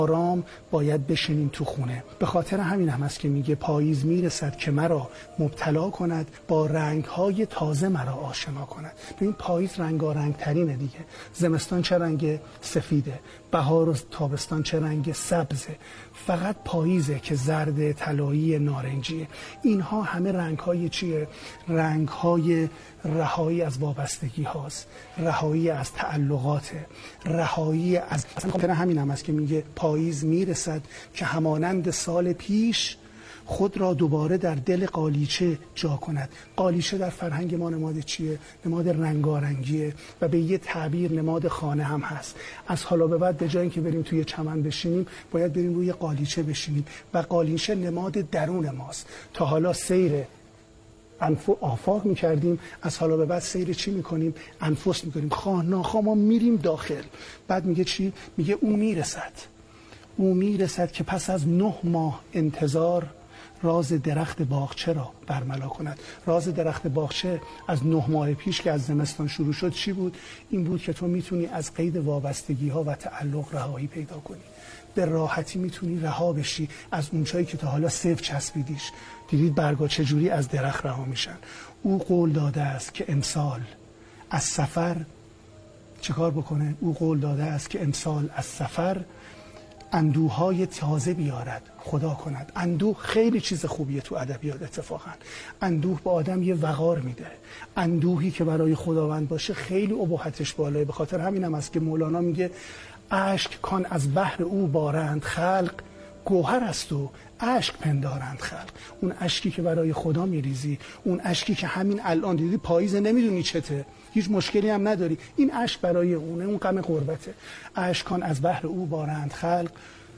آرام باید بشینیم تو خونه. به خاطر همین هم است که میگه پاییز میرسد که مرا مبتلا کند، با رنگ‌های تازه مرا آشنا کند. ببین پاییز رنگارنگ ترینه دیگه. زمستان چه رنگ؟ سفیده. بهار و تابستان چه رنگ؟ سبزه. فقط پاییزه که زرد، طلایی، نارنجیه. اینها همه رنگ‌های چیه؟ رنگ‌های رهایی از وابستگی هاست، رهایی از تعلقات، رهایی از همین هم است که میگه پاییز میرسد که همانند سال پیش خود را دوباره در دل قالیچه جا کند. قالیچه در فرهنگ ما نماد چیه؟ نماد رنگارنگیه و به یه تعبیر نماد خانه هم هست. از حالا به بعد به جای اینکه بریم توی چمن بشینیم باید بریم روی قالیچه بشینیم و قالیچه نماد درون ماست. تا حالا سیر آفاق میکردیم، از حالا به بعد سیر چی میکنیم؟ انفس میکنیم. خواه ناخواه ما میریم داخل. بعد میگه چی؟ میگه او میرسد که پس از 9 ماه انتظار راز درخت باغچه را برملا کند. راز درخت باغچه از 9 ماه پیش که از زمستان شروع شد چی بود؟ این بود که تو میتونی از قید وابستگی ها و تعلق رهایی پیدا کنی. به راحتی میتونی رها بشی از اونچایی که تا حالا صفر چسبیدیش. دیدید برگا چجوری از درخت رها میشن. او قول داده است که امسال از سفر چه کار بکنه؟ او قول داده است که امسال از سفر اندوهای تازه بیارد، خدا کند. اندوه خیلی چیز خوبیه تو ادبیات. اتفاقا اندوه به آدم یه وقار میده. اندوهی که برای خداوند باشه خیلی ابهتش بالاه. به خاطر همین هم است که مولانا میگه اشک کان از بحر او بارند خلق، گوهر است و اشک پندارند خلق. اون اشکی که برای خدا میریزی، اون اشکی که همین الان دیدی پاییز نمیدونی چته، هیچ مشکلی هم نداری، این اشک برای اونه، اون غم غربته. اشک کان از بحر او بارند خلق،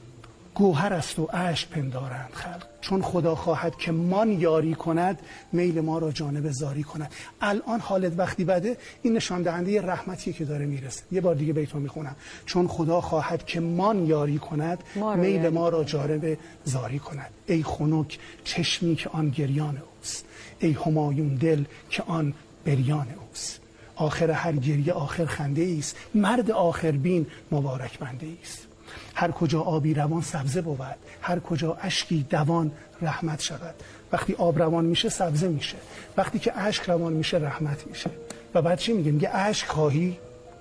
گوهر است و اشک پندارند خلق. چون خدا خواهد که مان یاری کند، میل ما را جانب زاری کند. الان حالت وقتی بده، این نشان دهنده رحمتیه که داره میرسه. یه بار دیگه بیتو میخونم. چون خدا خواهد که مان یاری کند، میل ما را جانب زاری کند. ای خنک چشمی که آن گریان اوست، ای همایون دل که آن بریان اوست. آخر هر گریه آخر خنده ایست، مرد آخر بین مبارک بنده ایست. هر کجا آبی روان سبزه بود، هر کجا اشکی دوان رحمت شود. وقتی آب روان میشه سبزه میشه، وقتی که اشک روان میشه رحمت میشه. و بعد چی میگه؟ میگه اشک خواهی.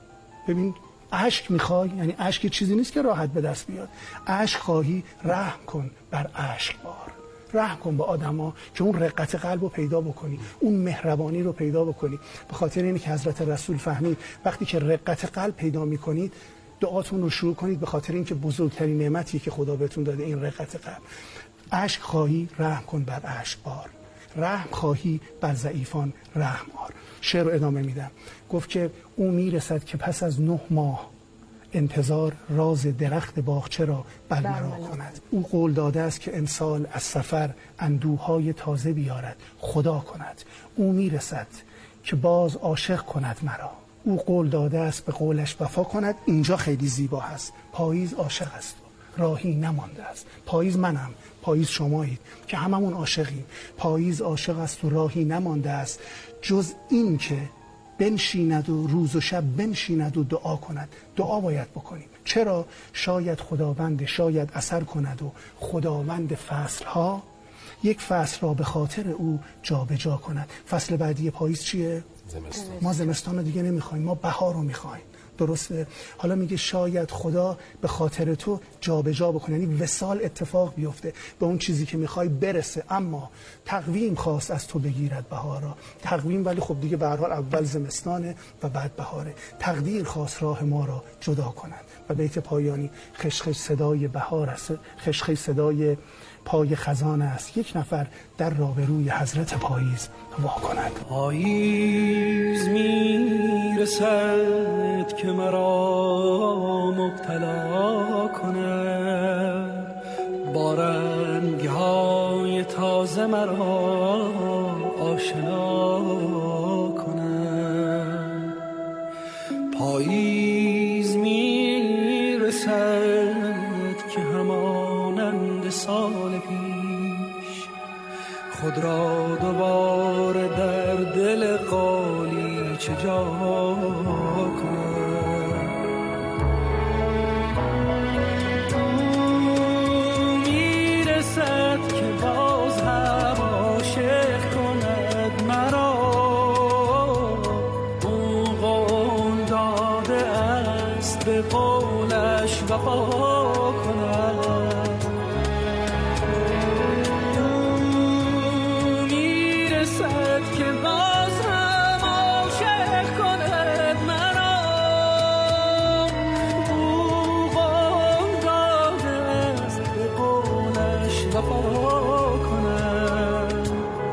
ببین اشک میخوای، یعنی اشک چیزی نیست که راحت به دست بیاد. اشک خواهی، رحم کن بر اشک بار. رحم کن به آدما که اون رقت قلب رو پیدا بکنی، اون مهربانی رو پیدا بکنی. به خاطر اینه که حضرت رسول فهمید وقتی که رقت قلب پیدا میکنید دعاتون رو شروع کنید، به خاطر اینکه بزرگترین نعمتیه که خدا بهتون داده این رقت قلب. اشک خواهی، رحم کن بر اشک بار. رحم خواهی، بر ضعیفان رحم آر. شعر رو ادامه میدم. گفت که او میرسد که پس از 9 ماه انتظار راز درخت باغچه را برملا کند. او قول داده است که امسال از سفر اندوهای تازه بیارد، خدا کند. او میرسد که باز عاشق کند مرا. او قول داده است به قولش وفا کند. اینجا خیلی زیبا هست. پاییز عاشق است، راهی نمانده است. پاییز منم، پاییز شمایید که هممون عاشقیم. پاییز عاشق است و راهی نمانده است، جز این که بنشیند و روز و شب بنشیند و دعا کند. دعا باید بکنیم. چرا؟ شاید خداوند شاید اثر کند و خداوند فصلها یک فصل را به خاطر او جابجا کند. فصل بعدی پاییز چیه؟ زمستان. ما زمستان رو دیگه نمیخوایم، ما بهار رو میخوایم. درسته؟ حالا میگه شاید خدا به خاطر تو جابجا بکنه، یعنی وصال اتفاق بیفته، به اون چیزی که میخوای برسه. اما تقویم خواست از تو بگیرد بهارا. تقویم ولی خب دیگه به هر حال اول زمستانه و بعد بهاره. تقدیر خواست راه ما را جدا کند. و بیت پایانی خشخش صدای بهار است، خشخش صدای پای خزان است. یک نفر در را به روی حضرت پاییز وا کند. پاییز میرسد که مرا مبتلا کند، با رنگ‌های تازه مرا آشنا کند. پاییز میرسد که همانند سال پیش خود را دوباره در دل قالیچه جا کند. کند. میرسد که باز هم عاشق کند مرا. او قول داده است به قولش وفا کند.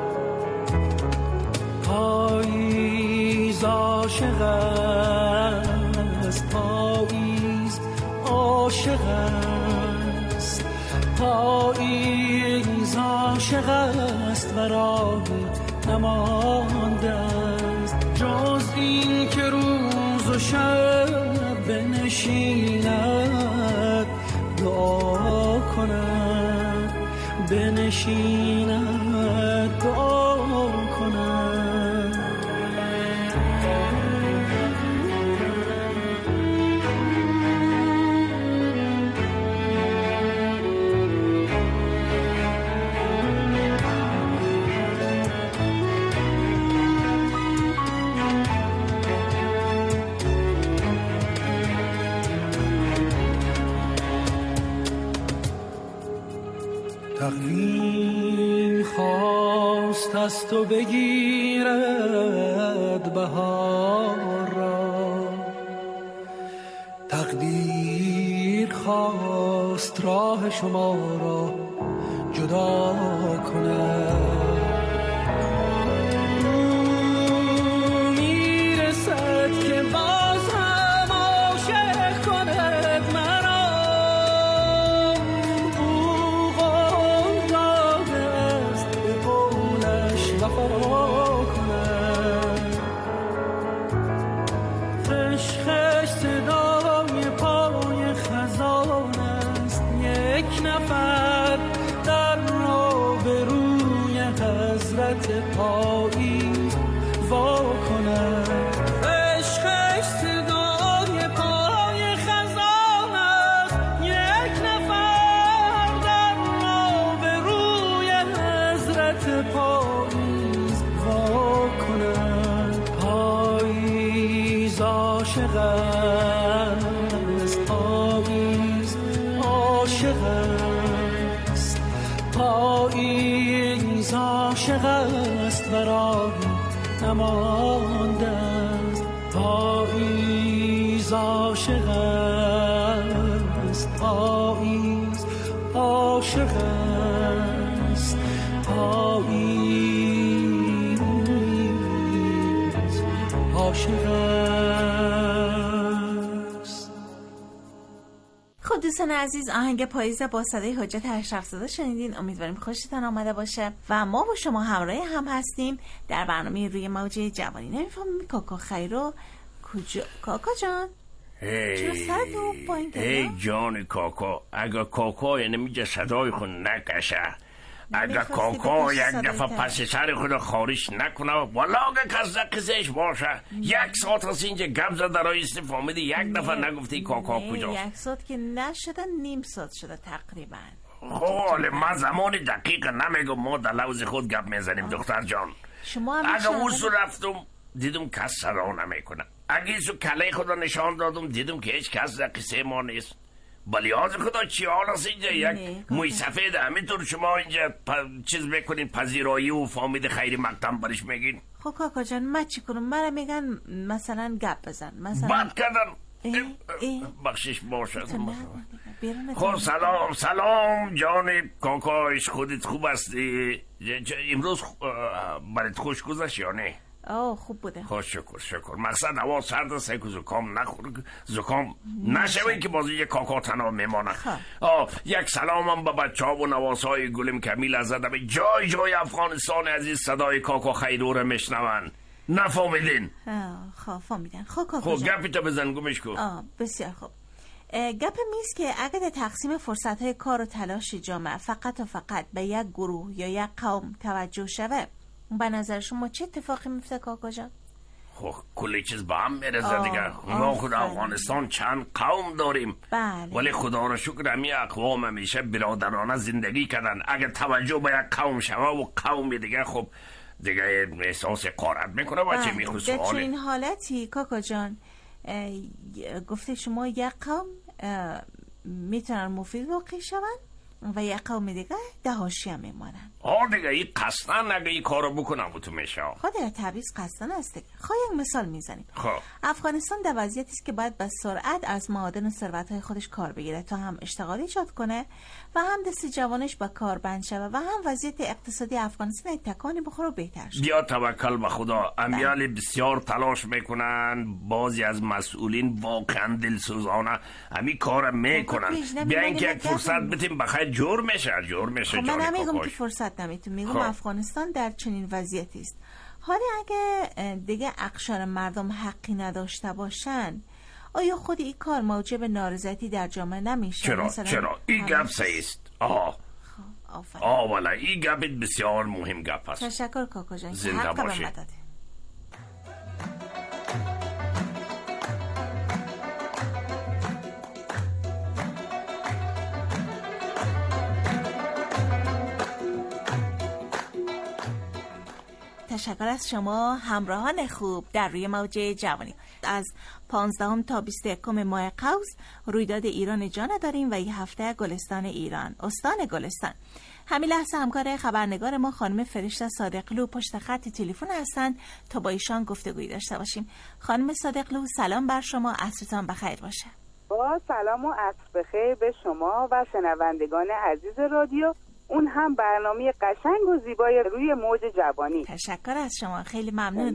پاییز عاشق است، پاییز عاشق است، پاییز عاشق است و راه نمانده است جز این که روز و شب بنشیند دعا کند، بنشیند دعا کند. تقویم خواست از تو بگیرد بهار را، تقدیر خواست راه شما را جدا کند. میرسد که باز هم عاشق کند مرا. خش صدای پای خزان است، یک نفر در راه به روی حضرت پاییز وا کند. خش صدای پای خزان است، یک نفر در راه به روی حضرت پاییز وا کند. پاییز عاشق است، پاییز عاشق است، پاییز عاشق است و راهی نمانده است. پاییز عاشق است، پاییز عاشق است، پاییز عاشق است. خب دوستان عزیز، آهنگ پاییز با صدای حجت اشرفزاده شنیدین. امیدواریم خوشتون آمده باشه و ما با شما همراه هم هستیم در برنامه روی موج جوانی. نمیفهمم کاکا خیرو کجا؟ کاکا جان چرا سرتو پایین کردی؟ ای جان کاکا، اگه کاکا یعنی میگه صدای خود نکشه، اگه کاکا یک دفعه پس سر خود خارش نکنه والا اگه کس قصهش باشه. یک ساعت از اینجا گپ زده رایستی فهمیدی یک دفعه نگفتی کاکا کجاست. یک ساعت که نشده، نیم ساعت شده تقریبا. خب من زمان دقیق نمیگم، ما در لوز خود گپ میزنیم دختر جان. اگه اوسو رفتم دیدم کس صدا نمیکنه، اگه ایسو کله خدا نشان دادم دیدم که هیچ کس در قصه ما نیست. بلیاز خدا چی حال است اینجا؟ یک موی سفید همینطور شما اینجا چیز بکنین، پذیرایی و فامید خیری مقدم برش میگین. خب کاکا جان من چی کنم؟ من میگن مثلا گپ بزن، مثلا بد کردن. بخشش باشد. خب سلام جان کاکایش، خودت خوب هستی؟ امروز برات خوش گذشت یا نه؟ خوب بوده. خوش شکر. مقصد هوا سرد است که زکام نخور، زکام نشوه که بازی یک کاکا تنها میمانه. یک سلامم به بچه ها و نواسای گلم کمیل از زدم جای افغانستان عزیز صدای کاکا خیرو رو میشنون. نفهمیدین؟ خب فهمیدن. خب کاکا خب گپی تا بزن گمش کن. بسیار خوب. گپ میست که اگه در تقسیم فرصتهای کار و تلاش جامعه فقط و فقط به یک گروه یا یک قوم توجه شوه، به نظر شما چه اتفاقی میفته کاکا جان؟ خب کلی چیز با هم میرزه دیگه. ما خود افغانستان چند قوم داریم، ولی خدا را شکر همی اقوام همیشه برادرانه زندگی کردن. اگه توجه به یک قوم شوه و قوم دیگه خب دیگه احساس قارت میکنه و چه میخواد سواله. در این حالتی کاکا جان گفته شما یک قوم میتونن مفید واقع شون و یک قوم دیگه در حاشیه میمانن. دیگه این قصدن اگه این کارو بکنم تو میشه. خود در تبریز قصدن است دیگه. یک مثال میزنیم. افغانستان در وضعیتی است که باید به سرعت از معادن و ثروت‌های خودش کار بگیره تا هم اشتغال ایجاد کنه و هم دست جوانش به کار بند شوه و هم وضعیت اقتصادی افغانستان تکانی بخوره و بهتر شه. بیا توکل به خدا. امیال بسیار تلاش میکنن، بعضی از مسئولین واقعا دلسوزانه همین کار میکنن. بیا اینکه یک فرصت بدیم بخیر جور میشه من نمیگم که فرصت نمیتون، میگم افغانستان در چنین وضعیتی است. حالا اگه دیگه اقشار مردم حقی نداشته باشن، آیا خود این کار موجب نارضایتی در جامعه نمیشه؟ چرا این گپ صحیح است. والا این گپ بسیار مهم گپ است. تشکر کاکا جان. زنده باشی. تشکر از شما همراهان خوب در روی موج جوانی. از 15 تا 21 ماه قوس رویداد ایران جان داریم و این هفته گلستان ایران، استان گلستان. همین لحظه همکار خبرنگار ما خانم فرشته صادقلو پشت خط تلفن هستند تا با ایشان گفتگویی داشته باشیم. خانم صادقلو سلام بر شما، عصرتان بخیر باشه. با سلام و عصر بخیر به شما و شنوندگان عزیز رادیو، اون هم برنامه قشنگ و زیبای روی موج جوانی. تشکر از شما، خیلی ممنون.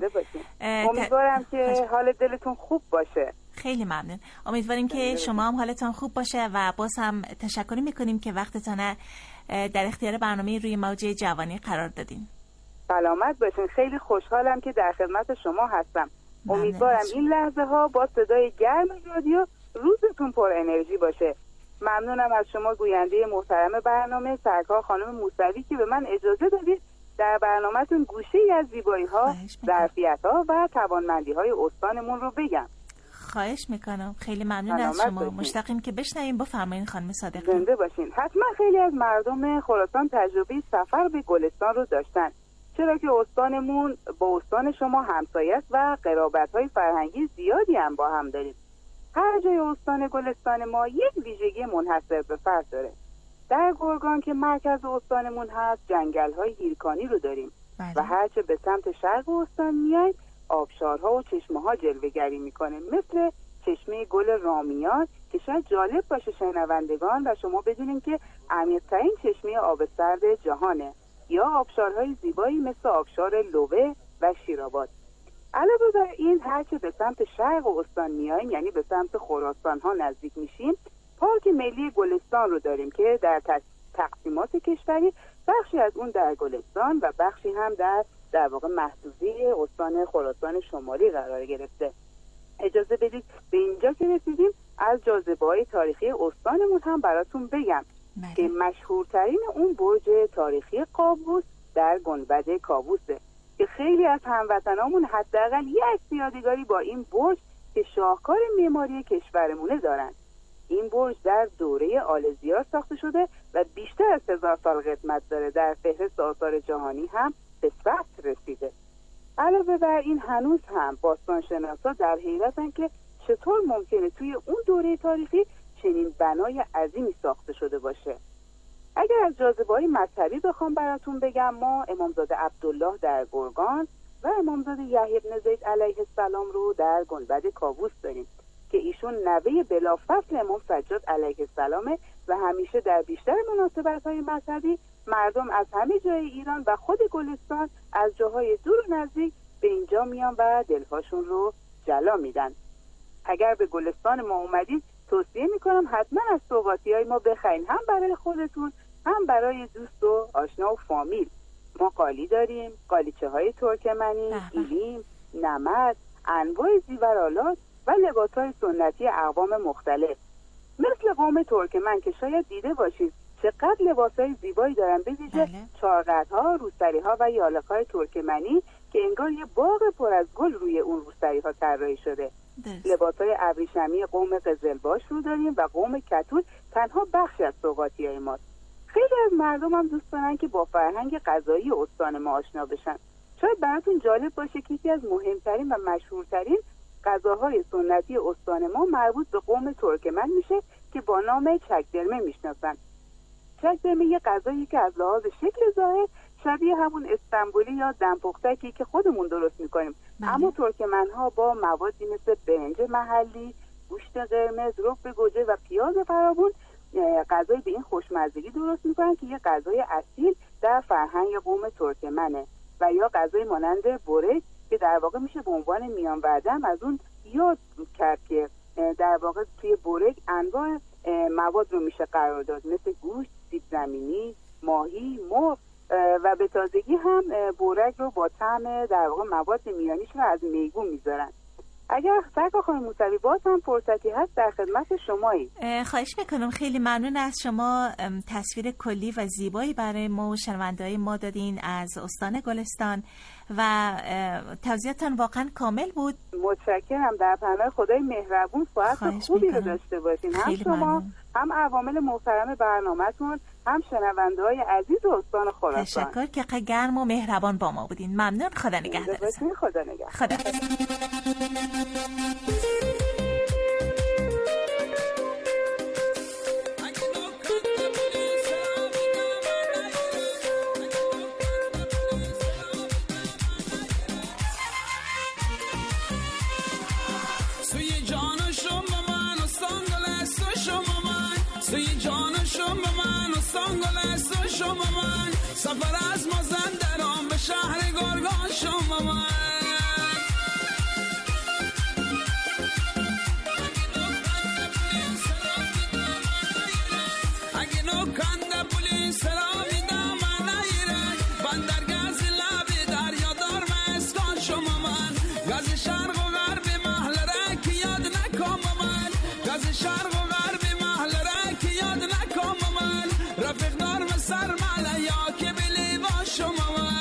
امیدوارم که حال دلتون خوب باشه. خیلی ممنون. امیدواریم که شما هم حالتان خوب باشه و باز هم تشکر میکنیم که وقتتان در اختیار برنامه روی موج جوانی قرار دادین. سلامت باشین. خیلی خوشحالم که در خدمت شما هستم. امیدوارم این لحظه ها با صدای گرم رادیو روزتون پر انرژی باشه. ممنونم از شما گوینده محترم برنامه سرکار خانم موسوی که به من اجازه دادید در برنامه‌تون گوشه‌ای از زیبایی‌ها، ظرفیت‌ها و توانمندی‌های استانمون رو بگم. خواهش میکنم. خیلی ممنون از شما. مشتاقیم که بشنویم. بفرمایید خانم صادقی. زنده باشین. حتما خیلی از مردم خراسان تجربه سفر به گلستان رو داشتن، چرا که استانمون با استان شما همسایه است و قرابت‌های فرهنگی زیادی هم با هم داریم. هر جای استان گلستان ما یک ویژگی منحصر به فرد داره. در گرگان که مرکز استانمون هست، جنگل‌های هیرکانی رو داریم و هرچه به سمت شرق استان میایم آبشارها و چشمه‌ها جلوه‌گری میکنه، مثل چشمه گل رامیان که شاید جالب باشه شنوندگان و شما بدونین که عمیق‌ترین چشمه آب سرد جهانه، یا آبشارهای زیبایی مثل آبشار لوه و شیرآباد. علاوه بر این هرچه به سمت شرق استان میایم، یعنی به سمت خراسان ها نزدیک میشیم، پارک ملی گلستان رو داریم که در تقسیمات کشوری بخشی از اون در گلستان و بخشی هم در واقع محدوده استان خراسان شمالی قرار گرفته. اجازه بدید به اینجا که رسیدیم از جاذبه‌های تاریخی استانمون هم براتون بگم که مشهورترین اون برج تاریخی قابوس در گنبد کاووسه که خیلی از هموطنامون حداقل یک عکس یادگاری با این برج که شاهکار معماری کشورمونه دارن. این برج در دوره آلزیار ساخته شده و بیشتر از 1000 سال قدمت داره. در فهرست آثار جهانی هم به ثبت رسیده. علاوه بر این هنوز هم باستانشناسا در حیرتن که چطور ممکنه توی اون دوره تاریخی چنین بنای عظیمی ساخته شده باشه. اگر از جاذبه‌های مذهبی بخوام براتون بگم، ما امامزاده عبدالله در گرگان و امامزاده یحیی بن زید علیه السلام رو در گنبد کاووس داریم که ایشون نوه بلافصل امام سجاد علیه السلامه و همیشه در بیشتر مناسبت‌های مذهبی مردم از همه جای ایران و خود گلستان از جاهای دور و نزدیک به اینجا میان و دلهاشون رو جلا میدن. اگر به گلستان ما اومدید توصیه میکنم حتما از سوغاتی‌های ما بخرین، هم برای خودتون هم برای دوست و آشنا و فامیل. ما قالی داریم، قالیچه‌های ترکمنی، گیلیم، نمد، انواع زیورالات و لباس‌های سنتی اقوام مختلف. مثل قوم ترکمن که شاید دیده باشید چقدر لباس‌های زیبایی دارن، به ویژه چارقدها، روسری‌ها و یالق‌های ترکمنی که انگار یه باغ پر از گل روی اون روسری‌ها طراحی شده. لباس‌های ابریشمی قوم قزلباش رو داریم و قوم کتول تنها بخشی از سوغاتی‌های ماست. خیلی از مردم هم دوست دارن که با فرهنگ غذایی استان ما آشنا بشن. شاید براتون جالب باشه که یکی از مهمترین و مشهورترین غذاهای سنتی استان ما مربوط به قوم ترکمن میشه که با نام چکدرمه میشناسن. چکدرمه یه غذایی که از لحاظ شکل ظاهر شبیه همون استانبولی یا دمپختکی که خودمون درست میکنیم، اما ترکمن‌ها با موادی مثل برنج محلی، گوشت قرمز، رب گوجه و پیاز فراوون غذای به این خوشمزگی درست میکنن که یه غذای اصیل در فرهنگ قوم ترکمنه. و یا غذای مانند برک که در واقع میشه به عنوان میان وردم از اون یاد کرد که در واقع توی برک انواع مواد رو میشه قرار داد، مثل گوشت، سیب زمینی، ماهی، مرغ و به تازگی هم برک رو با طعم در واقع مواد میانیش رو از میگو میذارن. اگر سرکار خانم موسوی باز هم فرصتی هست در خدمت شمایی. خواهش میکنم. خیلی ممنون از شما، تصویر کلی و زیبایی برای ما و شنونده‌های ما دادین از استان گلستان و توضیحاتتان واقعا کامل بود. متشکرم. در پناه خدای مهربون ساعت خوبی رو داشته باشین، هم شما ممنون. هم عوامل محترم برنامه‌تون، هم شنونده‌های عزیز استان خراسان. تشکر که گرم و مهربان با ما بودین. ممنون. خدا نگهدارتون. خدا نگهدار. خدا. سفر از مازندران به شهر گرگان شما من اگه نکنده پولیس را میدم من ایره بندرگز لبی دریا دار مسکان شما من گز شرق و غرب محل را که یاد نکام من گز شرق و غرب محل را که یاد نکام من رفیق دار مسر مالا یا که بلی با شما من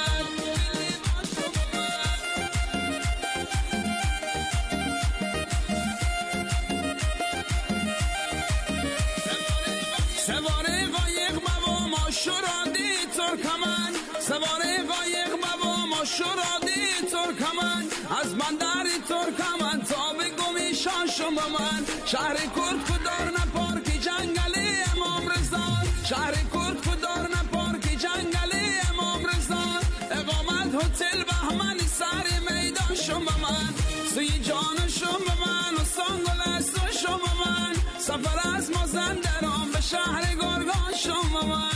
سواره قایق بابا ما شرادی ترکمن سواره قایق بابا ما شرادی ترکمن از بندری ترکمن تا به گمیشان شما من شهر کرد کدار نپارکی جنگلی امام رضا شهر کرد کدار نپارکی جنگلی امام رضا اقامت هتل بهمنی سر میدان شما من سوی جان شما من و سانگل است شما من سفر از مازندران به شهر گرگان شما من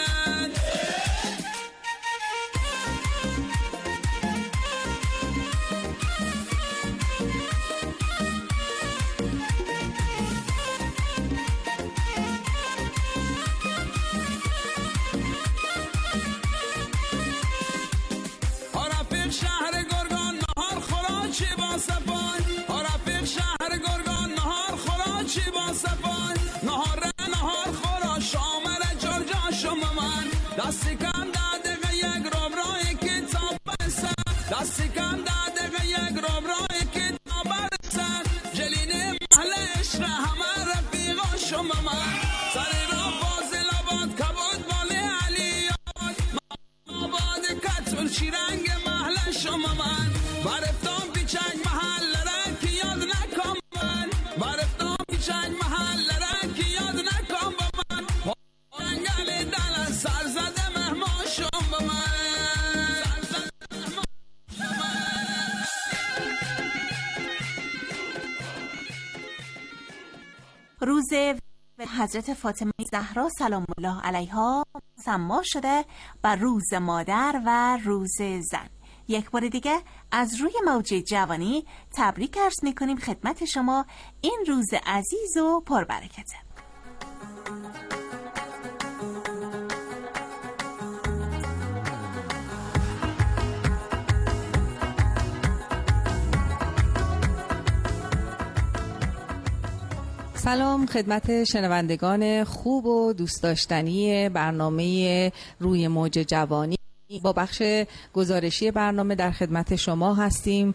دستی کم داده یک روم رای کتاب برسن دستی کم داده یک روم رای کتاب برسن جلین محل عشق همه رفیقا شما من سری را فاضل آباد کبود بالی علی آباد کتول چی رنگ محل شما من برفتان پیچک محل را که یاد نکام من برفتان پیچک محل را که یاد نکام با من انگل دل سرزده مهمان شما من روز حضرت فاطمه زهرا سلام الله علیها سما شده بر روز مادر و روز زن. یک بار دیگه از روی موج جوانی تبریک عرض میکنیم خدمت شما این روز عزیز و پربرکته. سلام خدمت شنوندگان خوب و دوست داشتنی برنامه روی موج جوانی. با بخش گزارشی برنامه در خدمت شما هستیم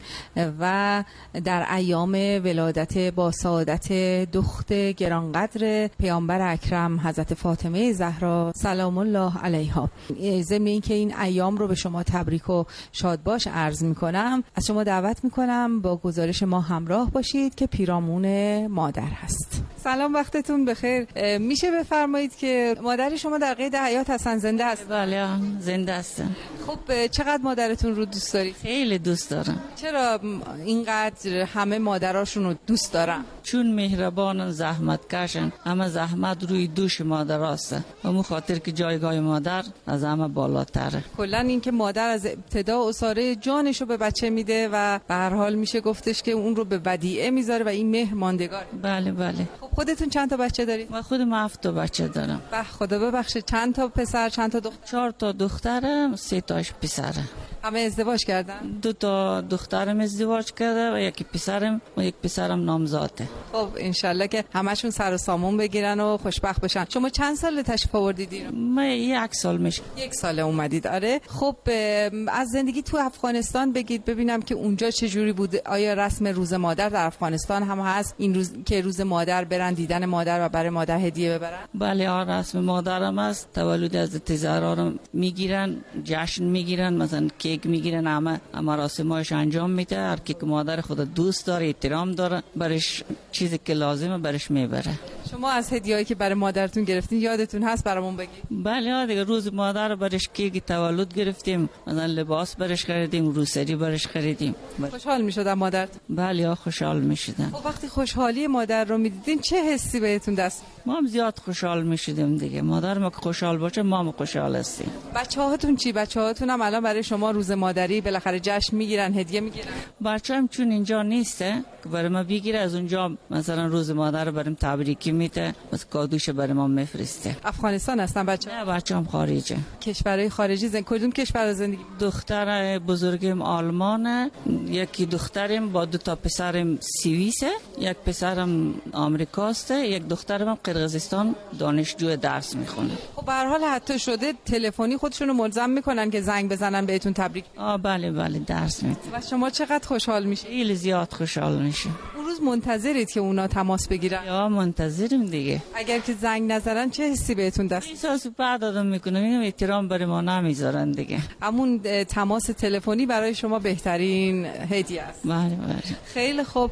و در ایام ولادت با سعادت دخت گرانقدر پیامبر اکرم حضرت فاطمه زهرا سلام الله علیها، ضمن اینکه این ایام رو به شما تبریک و شادباش عرض میکنم، از شما دعوت میکنم با گزارش ما همراه باشید که پیرامون مادر هست. سلام، وقتتون بخیر. میشه بفرمایید که مادر شما در قید حیات هستن، زنده هست؟ بله زنده هستن. خب چقدر مادرتون رو دوست دارید؟ خیلی دوست دارم. چرا اینقدر همه مادراشون رو دوست دارن؟ چون مهربانن، زحمت کشن، همه زحمت روی دوش مادر هسته و مو خاطر که جایگاه مادر از همه بالاتره. کلا این که مادر از ابتدا اساره جانش رو به بچه میده و به هر حال میشه گفتش که اون رو به ودیعه میذاره و این مهر ماندگار. بله بله. خب خودتون چند تا بچه دارید؟ من خودم 7 تا بچه دارم. به خدا ببخشه، چند تا پسر چند تا دختر؟ 4 تا دخترم، 3 تاش پسره. همه ازدواج کردن؟ 2 تا دخترم ازدواج کرده و یکی پسرم و یک پسرم نامزاده. خب انشالله که همشون سر و سامون بگیرن و خوشبخت بشن. شما چند سال تشریف آوردید ایران؟ من 1 سال میشه. 1 سال اومدید. آره. خب از زندگی تو افغانستان بگید ببینم که اونجا چه جوری بود. آیا رسم روز مادر در افغانستان هم هست؟ این روز که روز مادر برن دیدن مادر و برای مادر هدیه ببرن؟ بله رسم مادرم است. تولد حضرت زهرا رو میگیرن، جشن میگیرن، مثلا کیک میگیرن، همه مراسمش انجام میده. هر کی که مادر خود دوست داره، احترام داره، برش چیزی که لازمه برش میبره. شما از هدیه‌ای که برای مادرتون گرفتین یادتون هست برامون بگید؟ بله دیگه روز مادر برش کیک تولد گرفتیم، مثلا لباس برش خریدیم، روسری برش خریدیم. خوشحال میشدن مادر؟ بله خوشحال میشدن. خب وقتی خوشحالی مادر رو میدیدین چه حسی بهتون دست؟ ما هم زیاد خوشحال میشدیم دیگه. مادر ما که خوشحال باشه ما هم خوشحال هستیم. بچه‌هاتون چی؟ بچه‌هاتون هم الان برای شما روز مادری بالاخره جشن میگیرن، هدیه میگیرن؟ بچه‌م چون اینجا نیسته که برای ما بگیره، از اونجا مثلا روز مادر رو برام تبریکی میده، از کادوش برای ما میفرسته. افغانستان هستن بچه؟ نه بچه‌م خارجه. کشورهای خارجی کدوم کشور زندگی؟ دختر بزرگم آلمانه، یکی دخترم با 2 تا پسرم سوئیسه، یک پسرم آمریکاست، یک دخترم قرقیزستان دانشجو درس میخونه. خب به هر حال حتی شده تلفنی خودشونو ملزم میکنن که زنگ بزنن بهتون تبریک؟ بله درس میده. و شما چقدر خوشحال میشید؟ خیلی زیاد خوشحال میشه. اون روز منتظرید که اونا تماس بگیرن؟ یا منتظریم دیگه. اگر که زنگ نزنن چه حسی بهتون دست؟ احساس بعد آدم میکنه، اینم احترام برای ما نمیذارن دیگه. همون تماس تلفنی برای شما بهترین هدیه است. بله. خیلی خوب،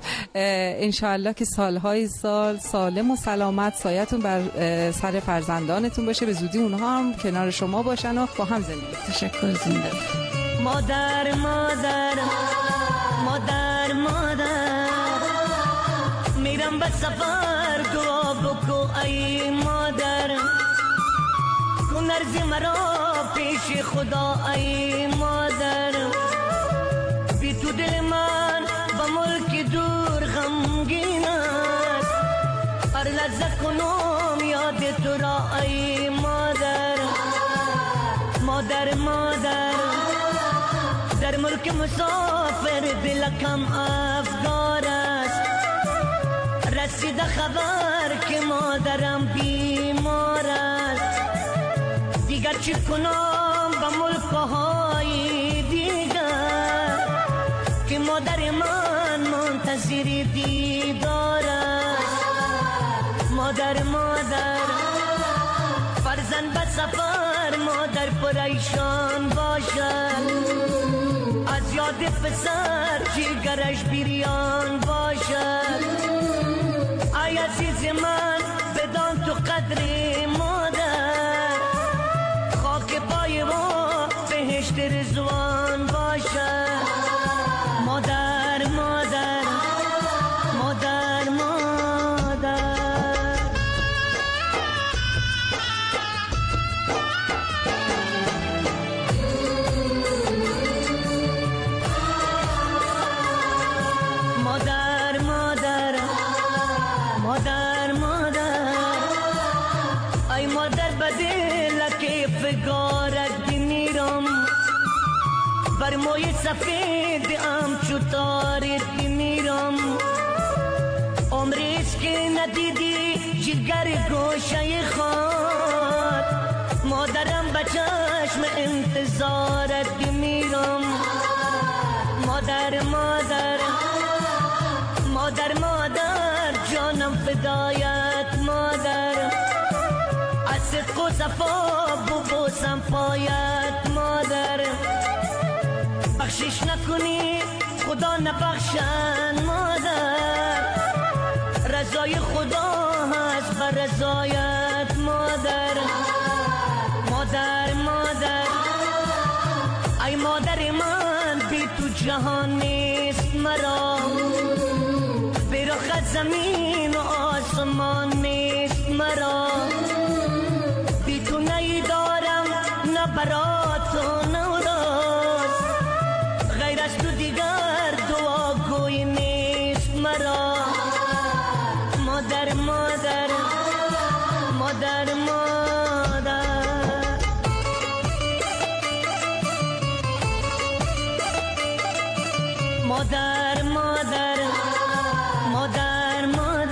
انشالله که سالهای سال سالم و سلامت سایتون بر سر فرزندانتون باشه، به زودی اونها هم کنار شما باشن و با هم زندگی. تشکر. زنده مادر مادر مادر مادر، میرم به سفر دعا بکو ای مادر، کن عرض مرا پیش خدا ای مادر، بی تو دل من و ملک دور غمگین است، هر لحظه کنم یاد تو را ای مادر. مادر مادر در ملک مسافر دلکم افگار است، رسیده خبر که مادرم بیمار است، دیگر چی کنم به ملکهای دیگر که مادر من منتظر دیدار است. مادر فرزند به سفر مادر پریشان باشد، از یاد پسر جگرش بریان باشد. ای عزیز من بدان تو قدر مادر، خاک پای ما بهشت رضوان باشد. مادر مادر مادر مادر. بر موی سفید چو تارت میرم، عمریست که ندیدی جگر گوشه خواد، مادرم بچش چشم انتظارت میرم. مادر مادر مادر مادر جانم فدایت مادر، از صدق و صفا ببوسم پایت مادر. بخشش نکنی خدا نبخشن مادر، رضای خدا هست بر رضایت مادر. مادر مادر ای مادر من، بی تو جهان نیست مرا، بی رخت زمین و آسمان نیست مرا. بی تو نیدارم نه برات و نه راست، غیر از تو دیگر دعاگوی نیست مرا. مادر مادر مادر مادر مادر مادر مادر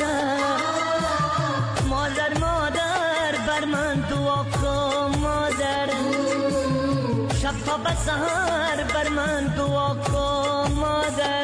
مادر مادر بر من دعا کن مادر، شب تا به سحر بر من دعا کن مادر.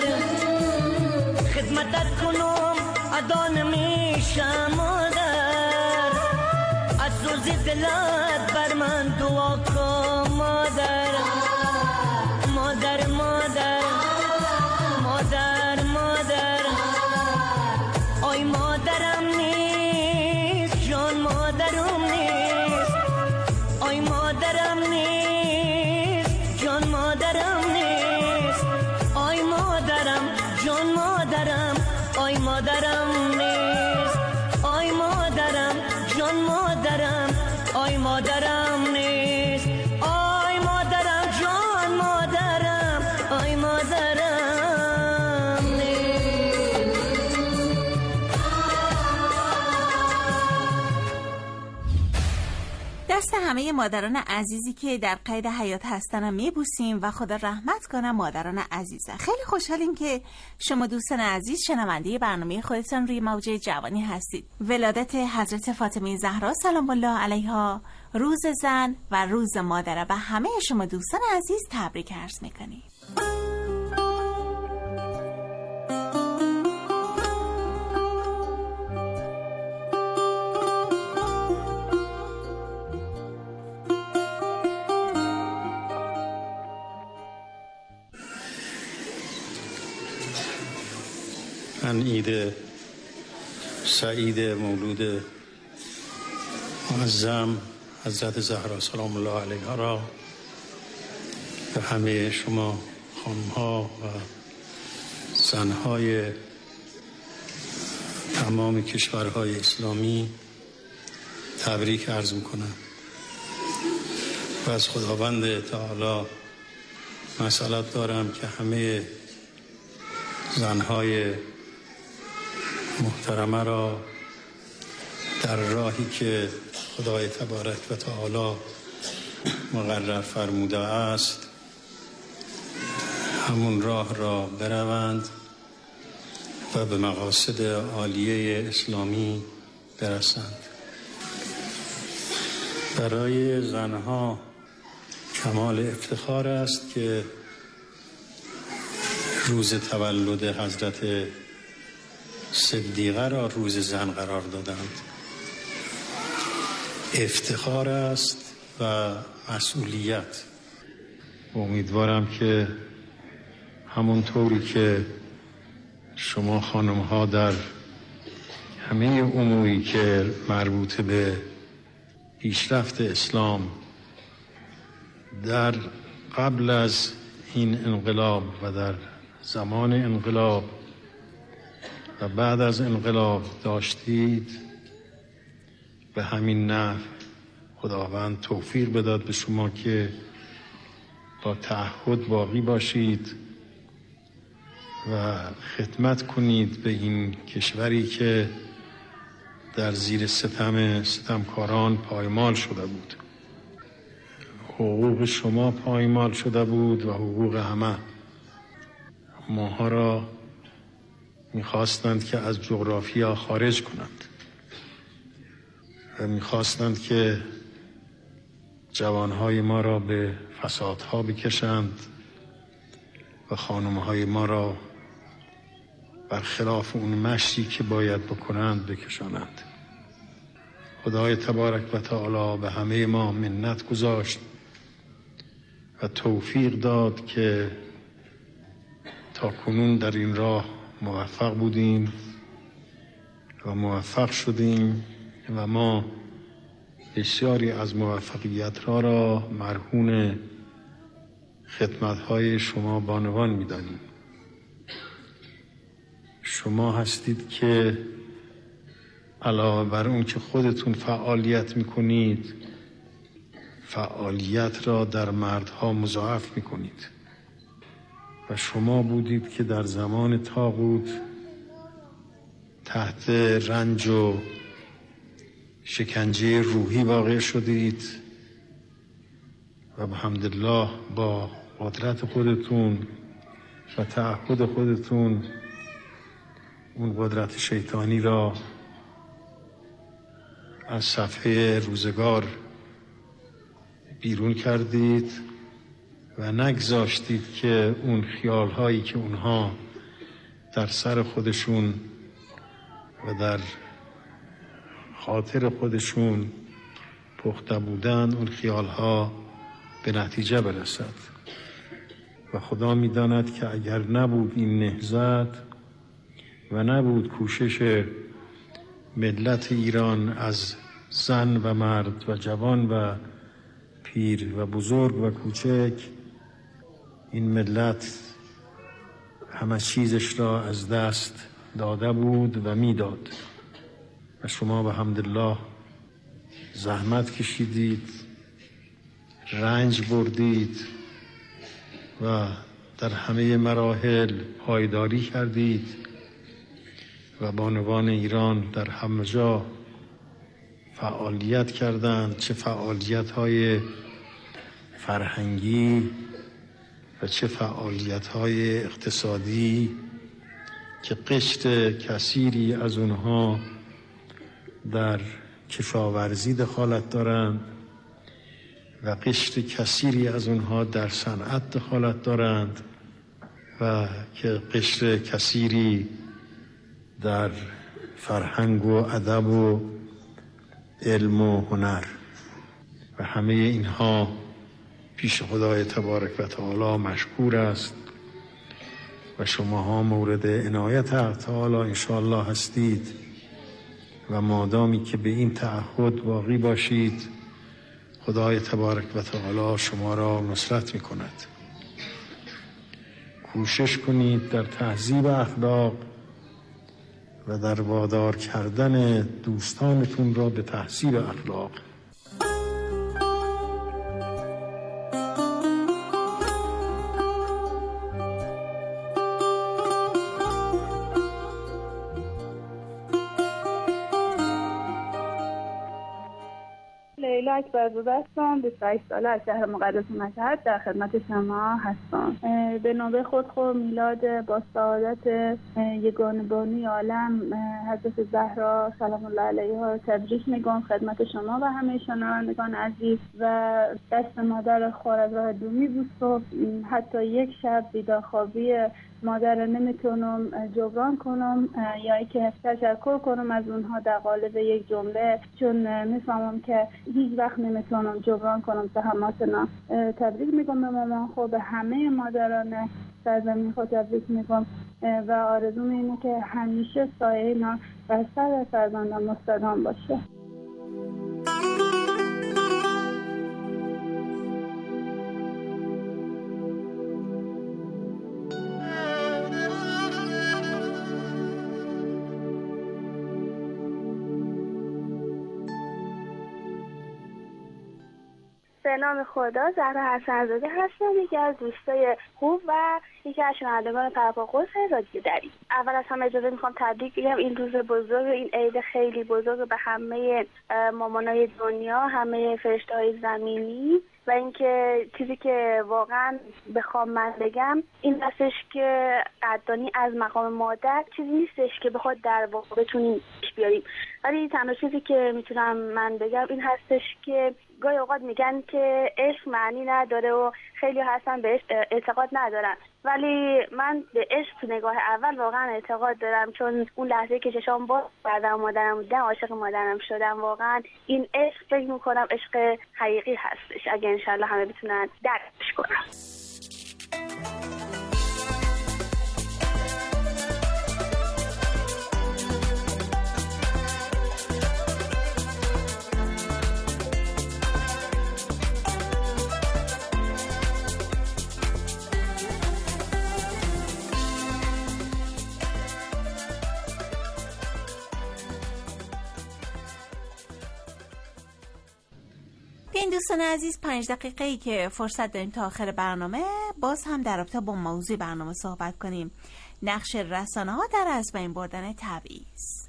خدمتت کنم ادا نمیشم مادر، از سوز دلت بر من دعا کن مادر. مادر مادر مادر مادر آی مادرم نیست جان مادرم نیست، آی مادرم نیست جان مادرم نیست، آی مادرم جان مادرم، آی مادرم نیست، آی مادرم جان مادرم، آی مادرم نیست، آی مادرم جان مادرم، آی مادرم دست همه مادران عزیزی که در قید حیات هستن میبوسیم و خدا رحمت کنه مادران عزیزه. خیلی خوشحالیم که شما دوستان عزیز شنونده برنامه خودتان روی موج جوانی هستید. ولادت حضرت فاطمه زهرا سلام الله علیها، روز زن و روز مادر و همه شما دوستان عزیز تبریک عرض میکنیم. من عید سعید مولود معظم حضرت زهرا سلام الله علیها را به همه شما خانم‌ها و زن‌های تمام کشورهای اسلامی تبریک عرض می‌کنم و از خداوند تعالی مسئلت دارم که همه زن‌های محترمه را در راهی که خدای تبارک و تعالی مقرر فرموده است همون راه را بروند و به مقاصد عالیه اسلامی برسند. برای زنها کمال افتخار است که روز تولد حضرت صدیقه را روز زن قرار دادند. افتخار است و مسئولیت. امیدوارم که همون طوری که شما خانم ها در همه اموری که مربوط به پیشرفت اسلام در قبل از این انقلاب و در زمان انقلاب و بعد از انقلاب داشتید، به همین نحو خداوند توفیق بداد به شما که با تعهد باقی باشید و خدمت کنید به این کشوری که در زیر ستمکاران پایمال شده بود. حقوق شما پایمال شده بود و حقوق همه. ماها را میخواستند که از جغرافیا خارج کنند و میخواستند که جوانهای ما را به فسادها بکشند و خانمهای ما را برخلاف اون مشی که باید بکنند بکشانند. خدای تبارک و تعالی به همه ما منت گذاشت و توفیق داد که تا کنون در این راه موفق بودیم و موفق شدیم و ما بسیاری از موفقیت را مرهون خدمت‌های شما بانوان می‌دانیم. شما هستید که علاوه بر اون که خودتون فعالیت می‌کنید، فعالیت را در مردها مضاعف می‌کنید و شما بودید که در زمان طاغوت تحت رنج و شکنجه روحی واقع شدید و بحمدالله با قدرت خودتون و تعهد خودتون اون قدرت شیطانی را از صفحه روزگار بیرون کردید و نگذاشتید که اون خیالهایی که اونها در سر خودشون و در خاطر خودشون پخته بودند اون خیالها به نتیجه برسد. و خدا می‌داند که اگر نبود این نهضت و نبود کوشش ملت ایران از زن و مرد و جوان و پیر و بزرگ و کوچک، این ملت همه چیزش را از دست داده بود و میداد. و شما به حمدالله زحمت کشیدید، رنج بردید و در همه مراحل پایداری کردید و بانوان ایران در همه جا فعالیت کردند، چه فعالیت‌های فرهنگی و چه فعالیت‌های اقتصادی که قشر کثیری از اونها در کشاورزی دخالت دارند و قشر کثیری از اونها در صنعت دخالت دارند و که قشر کثیری در فرهنگ و ادب و علم و هنر و همه اینها پیش خدای تبارک و تعالی مشکور است و شماها مورد عنایت تعالی انشاءالله هستید و مادامی که به این تعهد باقی باشید خدای تبارک و تعالی شما را نصرت می کند. کوشش کنید در تهذیب اخلاق و در وادار کردن دوستانتون را به تهذیب اخلاق. لیلا اکبرزاده هستم، 28 ساله، از شهر مقدس مشهد در خدمت شما هستم. به نوبه خود میلاد با سعادت یگانه بانی عالم حضرت زهرا سلام الله علیها را تبریک میگم خدمت شما و همه شنوندگان عزیز و دست مادر خور از راه دومی بود و حتی یک شب بیدارخوابی مادر نمیتونم جبران کنم یا اینکه تشکر کنم از اونها در قالب یک جمله، چون میفهمم که هیچ وقت نمیتونم جبران کنم زحماتنا. تبریک میگم به مامان خود، به همه مادران سرزمین خود تبریک میگم و آرزوم اینه که همیشه سایه اینا بر سر فرزندان مستدام باشه. به نام خدا، زهرا حسن‌زاده هستم، یکی از دوستای خوب و یکی از شنوندگان پرپاقوس رادیو دری. اول از همه اجازه میخوام تبریک بگم این روز بزرگ، این عید خیلی بزرگ به همه مامانای دنیا، همه فرشته‌های زمینی و اینکه چیزی که واقعا بخوام من بگم این هستش که قدردانی از مقام مادر چیزی نیستش که بخواد در واقع بتونیم پیش بیاریم، ولی تنها چیزی که میتونم من بگم این هستش که گاهی اوقات میگن که عشق معنی نداره و خیلی هستن بهش اعتقاد ندارن، ولی من به عشق تو نگاه اول واقعا اعتقاد دارم، چون اون لحظه که چشام باز کردم مادرم بودم، عاشق مادرم شدم. واقعا این عشق فکر میکنم عشق حقیقی هستش، اگه انشالله همه بتونن درکش کنن. این دوستان عزیز 5 دقیقه‌ای که فرصت داریم تا آخر برنامه باز هم در رابطه با موضوع برنامه صحبت کنیم. نقش رسانه‌ها در از بین بردن تبعیض.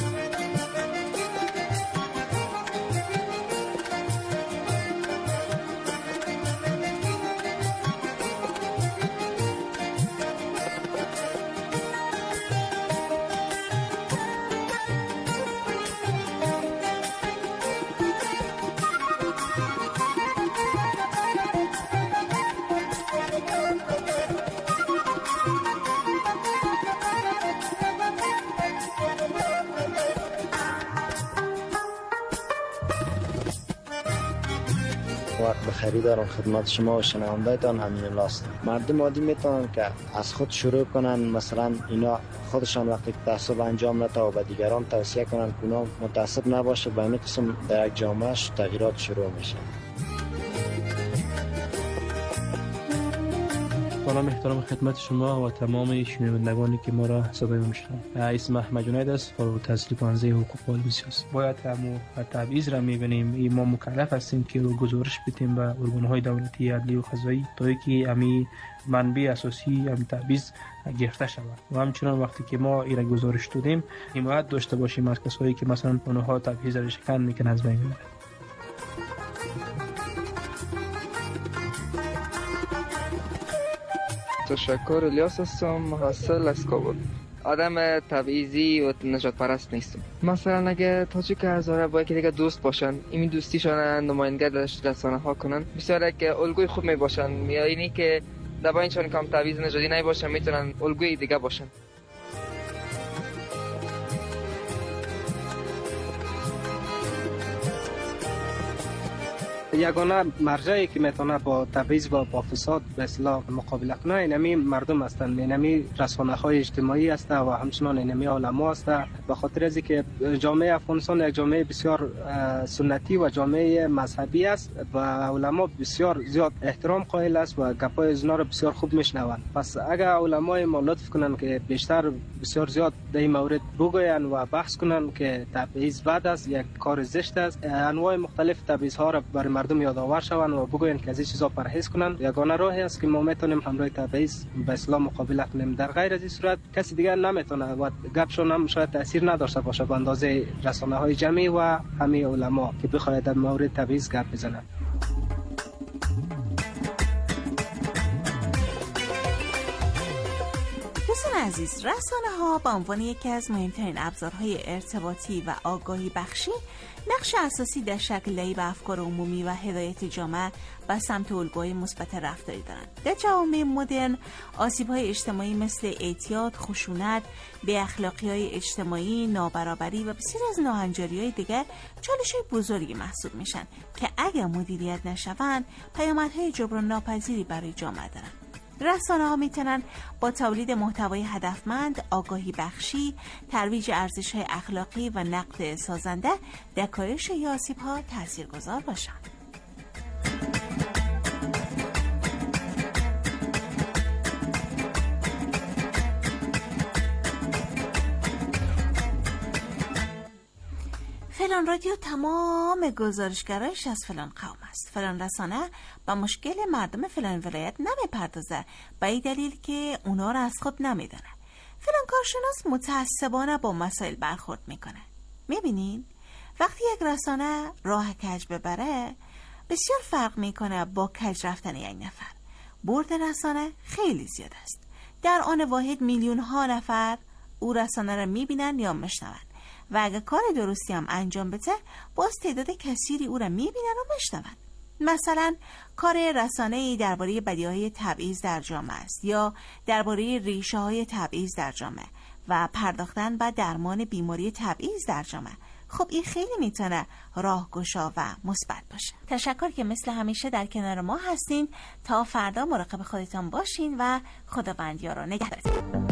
وقت بخیری دارم خدمت شما و شنونده‌تان همین لاست. مردم عادی میتونن که از خود شروع کنن، مثلا اینا خودشان وقتی که تعصب انجام نده و به دیگران توصیه کنن که اونا متعصب نباشه، به این قسم در یک جامعه تغییرات شروع میشه. سلام احترام خدمت شما و تمام شنوندگانی که ما را صدای میشنوند. اسم احمد جنید است، فارغ التحصیل پانزه حقوق قانون سیاسی. باید همو تبعیض را میبینیم، ما مکلف هستیم که رو گزارش بدیم به ارگان‌های دولتی، عدلی و قضایی تا اینکه امی منبع اساسی ام تبعیض گرفته شود. و همچنین وقتی که ما این گزارش دادیم حمایت داشته باشیم از کسایی که مثلا اونها تبعیض را شکن میکنن از بین میبرن. تشکر، الیاس هستم، محصل از کابل. آدم تبعیضی و نجات پرست نیستم. مثلا اگه تاجیک هزاره با یکی دیگه دوست باشن، این دوستیشون نماینده در رسانه ها کنن، بسیار که الگوی خوب می باشن، یعنی که دبا اینشون کم تبعیض نژادی نباشن، میتونن الگوی دیگه باشن. یگانه مرجعی که میتونه با تبعیض و با فساد به اصطلاح مقابله کنه اینمی مردم هستند، اینمی رسانه‌های اجتماعی هست و همچنان اینمی علما هست. به خاطر از اینکه جامعه افغانستان یک جامعه بسیار سنتی و جامعه مذهبی است و علما بسیار زیاد احترام قائل است و گپای از اونا رو بسیار خوب میشنوند. پس اگر علمای ما لطف کنن که بیشتر بسیار زیاد در این مورد بگوین و بحث کنن که تبعیض بد است، یک کار زشت است، انواع مختلف تبعیض ها را برای مردم یادآور شوند و بگوین که از این چیزا پرهیز کنند، یگانه راهی است که ما میتونیم همراه تبعیض به اصطلاح مقابله کنیم. در غیر از این صورت کسی دیگر نمیتونه و گپشون هم شاید تاثیر نداشته باشه به اندازه رسانه‌های جمعی و همه علما که بخواید در مورد تبعیض گپ بزنند. دوستان عزیز، رسانه ها به عنوان یکی از مهمترین ابزارهای ارتباطی و آگاهی بخشی نقش اساسی در شکل دهی به افکار عمومی و هدایت جامعه به سمت الگوهای مثبت رفتاری دارند. در جوامع مدرن آسیب‌های اجتماعی مثل اعتیاد، خشونت، بی‌اخلاقی‌های اجتماعی، نابرابری و بسیاری از ناهنجاری‌های دیگر چالش‌های بزرگی محسوب میشن که اگر مدیریت نشوند پیامدهای جبران ناپذیری برای جامعه دارند. رسانه‌ها میتونن با تولید محتوای هدفمند، آگاهی بخشی، ترویج ارزش‌های اخلاقی و نقد سازنده در کاهش این آسیب‌ها تاثیرگذار باشند. فلان رادیو تمام گزارشگراش از فلان قوم است. فلان رسانه با مشکل مردم فلان ولایت نمیپردازه به این دلیل که اونا را از خود نمیدونه. فلان کارشناس متعصبانه با مسائل برخورد میکنه. میبینین؟ وقتی یک رسانه راه کج ببره بسیار فرق میکنه با کج رفتن یک نفر. برد رسانه خیلی زیاد است. در آن واحد میلیون ها نفر او رسانه را میبینن یا میشنون و اگه کار درستی هم انجام بده باز تعداد کثیری او را میبینن و میشنون. مثلا کار رسانه‌ای درباره بدیهای تبعیض در جامعه است یا درباره ریشه‌های تبعیض در جامعه و پرداختن و درمان بیماری تبعیض در جامعه. خب این خیلی میتونه راهگشا و مثبت باشه. تشکر که مثل همیشه در کنار ما هستین. تا فردا مراقب خودتان باشین و خداوند یار و نگهدارتون.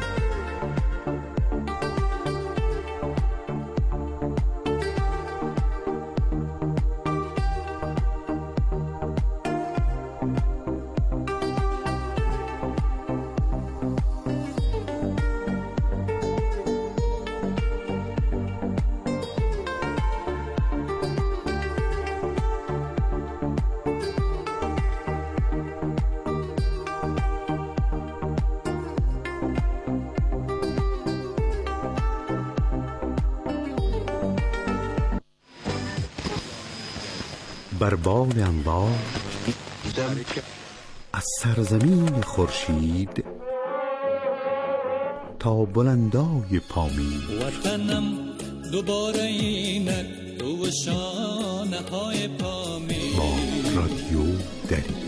بر بال انوار از سرزمین خورشید تا بلندای پامید وطنم دوباره اینک روشانه های پامید با رادیو دری.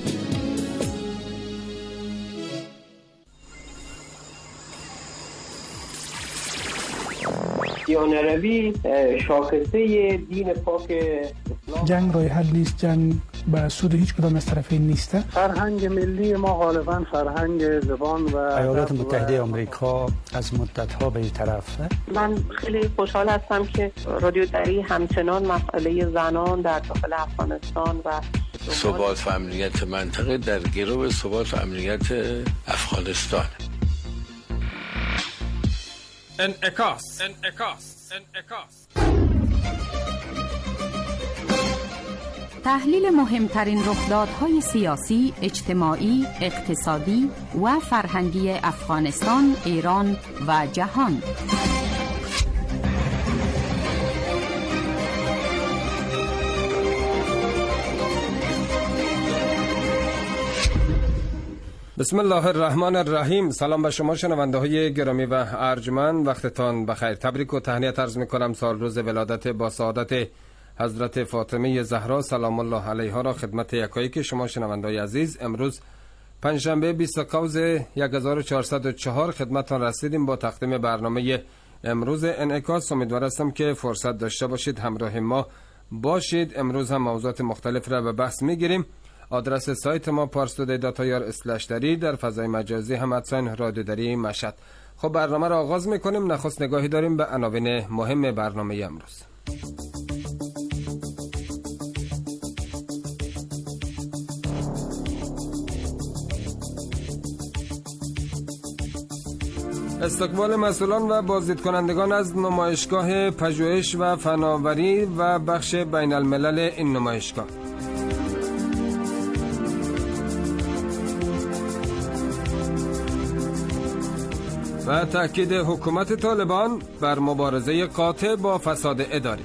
دیانروی شاخصه دین پاک اسلام. جنگ راه حل نیست، جنگ به سود هیچ کدام از طرفین نیست. فرهنگ ملی ما غالبا فرهنگ زبان و ایالات متحده آمریکا از مدت‌ها به این طرفه. من خیلی خوشحال هستم که رادیو دری همچنان مسئله زنان در داخل افغانستان و ثبات و امنیت منطقه در گرو ثبات و امنیت افغانستان. انعکاس. تحلیل مهمترین رخدادهای سیاسی، اجتماعی، اقتصادی و فرهنگی افغانستان، ایران و جهان. بسم الله الرحمن الرحیم. سلام به شما شنونده های گرامی و ارجمند، وقتتان بخیر. تبریک و تهنیت عرض می‌کنم سال روز ولادت با سعادت حضرت فاطمه زهرا سلام الله علیها را خدمت یکایک شما شنونده‌های عزیز. امروز پنجشنبه 20 قوز 1404 خدمتتان رسیدیم با تقدیم برنامه امروز انعکاس. امیدوار هستم که فرصت داشته باشید همراه ما باشید. امروز هم موضوعات مختلف را به بحث می‌گیریم. آدرس سایت ما parstoday.ir/dari، در فضای مجازی هم @رادیودری مشهد. خب برنامه را آغاز میکنیم. نخست نگاهی داریم به عناوین مهم برنامه امروز. استقبال مسئولان و بازدید کنندگان از نمایشگاه پژوهش و فناوری و بخش بین الملل این نمایشگاه. و تأکید حکومت طالبان بر مبارزه قاطع با فساد اداری.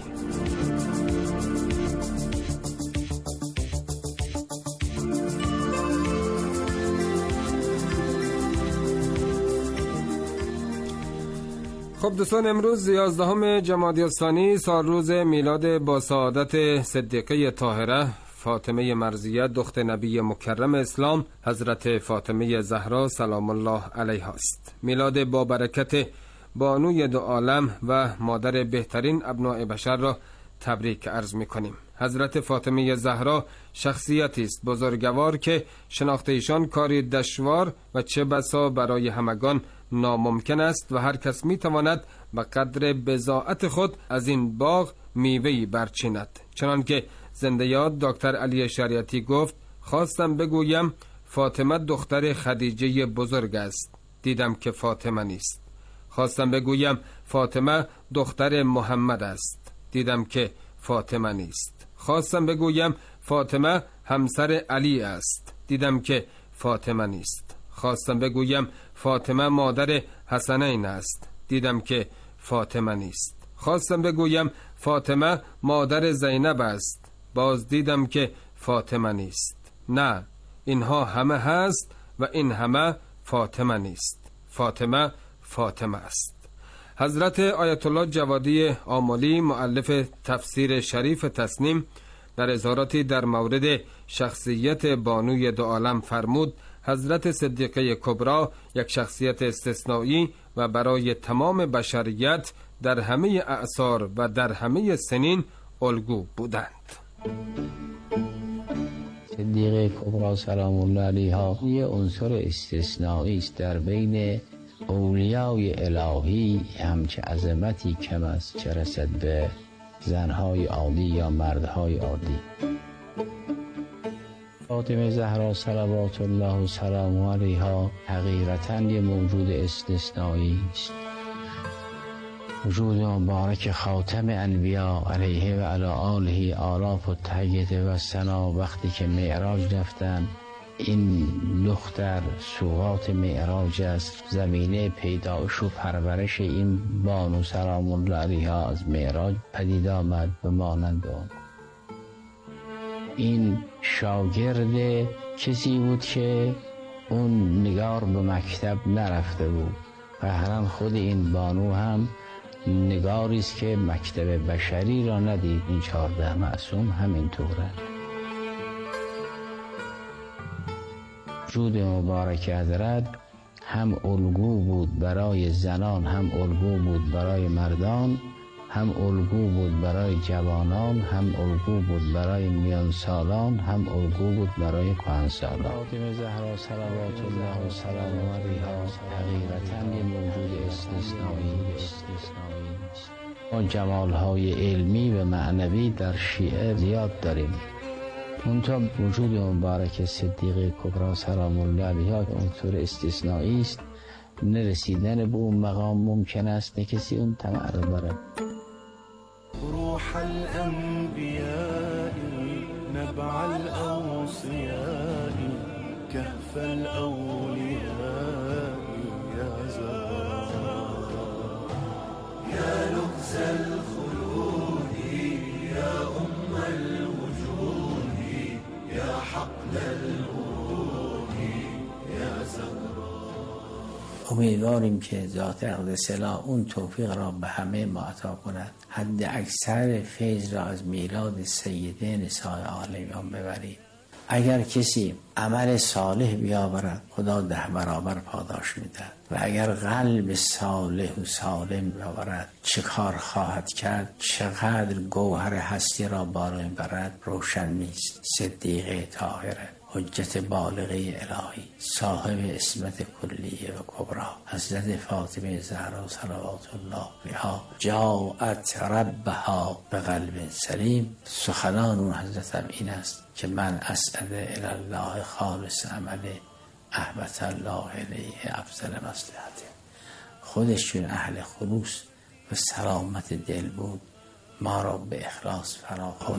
خب دوستان، امروز 11 جمادی الثانی سال روز میلاد با سعادت صدیقه طاهره فاطمه مرضیه دختر نبی مکرم اسلام حضرت فاطمه زهرا سلام الله علیها است. میلاد با برکت بانوی دو عالم و مادر بهترین ابناء بشر را تبریک عرض می کنیم. حضرت فاطمه زهرا شخصیتی است بزرگوار که شناخت ایشان کاری دشوار و چه بسا برای همگان ناممکن است و هر کس می تواند به قدر بضاعت خود از این باغ میوه‌ای برچیند. چنانکه زنده یاد دکتر علی شریعتی گفت: خواستم بگویم فاطمه دختر خدیجه بزرگ است، دیدم که فاطمه نیست. خواستم بگویم فاطمه دختر محمد است، دیدم که فاطمه نیست. خواستم بگویم فاطمه همسر علی است، دیدم که فاطمه نیست. خواستم بگویم فاطمه مادر حسنین است، دیدم که فاطمه نیست. خواستم بگویم فاطمه مادر زینب است، باز دیدم که فاطمه نیست. نه، اینها همه هست و این همه فاطمه نیست. فاطمه فاطمه است. حضرت آیت الله جوادی آملی مؤلف تفسیر شریف تصنیم در اظهاراتی در مورد شخصیت بانوی دو عالم فرمود حضرت صدیقه کبری یک شخصیت استثنایی و برای تمام بشریت در همه اعصار و در همه سنین الگو بودند. صدیقه کبری سلام الله علیها یه عنصر استثنایی است در بین اولیای الهی. همچه عظمتی کم است چه رسد به زنهای عادی یا مردهای عادی. فاطمه زهرا صلوات الله و سلام علیها حقیقتاً یه موجود استثنایی است. وجود مبارک خاتم انبیا علیه و علی آله آلاف و تحییت و ثنا وقتی که معراج رفتن، این دختر سوغات معراج است. زمینه پیدایش و پرورش این بانو سلام الله علیها از معراج پدید آمد به مانند اون. این شاگرد کسی بود که اون نگار به مکتب نرفته بود و هران خود این بانو هم نگاری است که مکتب بشری را ندید. این 14 معصوم همینطوره. وجود مبارک حضرت هم الگو بود برای زنان، هم الگو بود برای مردان، هم الگو بود برای جوانان، هم الگو بود برای میان سالان، هم الگو بود برای کهنسالان. فاطمه زهرا صلوات الله و سلام علیها حقیقتاً یه موجود استثنایی است. ما جمالهای علمی و معنوی در شیعه زیاد داریم. منتها وجود مبارک صدیقه کبری سلام الله علیها عنصر استثنایی است. نرسیدن به اون مقام ممکن است، نه کسی اون طمع را دارد. روح الأنبياء نبع الأوصياء كهف الأولياء يا زهراء يا لغز الخلود يا أم الوجود يا حقل الورود يا زهراء. امیدواریم که ذات اقدس اون توفیق را به همه ما عطا کند، حد اکثر فیض را از میلاد سیده نساء عالمیان ببرید. اگر کسی عمل صالح بیاورد خدا 10 برابر پاداش میدهد و اگر قلب صالح و سالم بیاورد چه کار خواهد کرد، چقدر گوهر هستی را بالا میبرد روشن نیست. صدیقه طاهره، حجت بالغه الهی، صاحب عصمت کلیه و کبرا، حضرت فاطمه زهرا صلوات الله علیها جاءت ربها به قلب سلیم. سخنان اون حضرت هم این است که من اسعد الی الله خالص عمله احبت الله الیه افضل مصلحته. خودش چون اهل خلوص و سلامت دل بود، ما را به اخلاص فراخوان.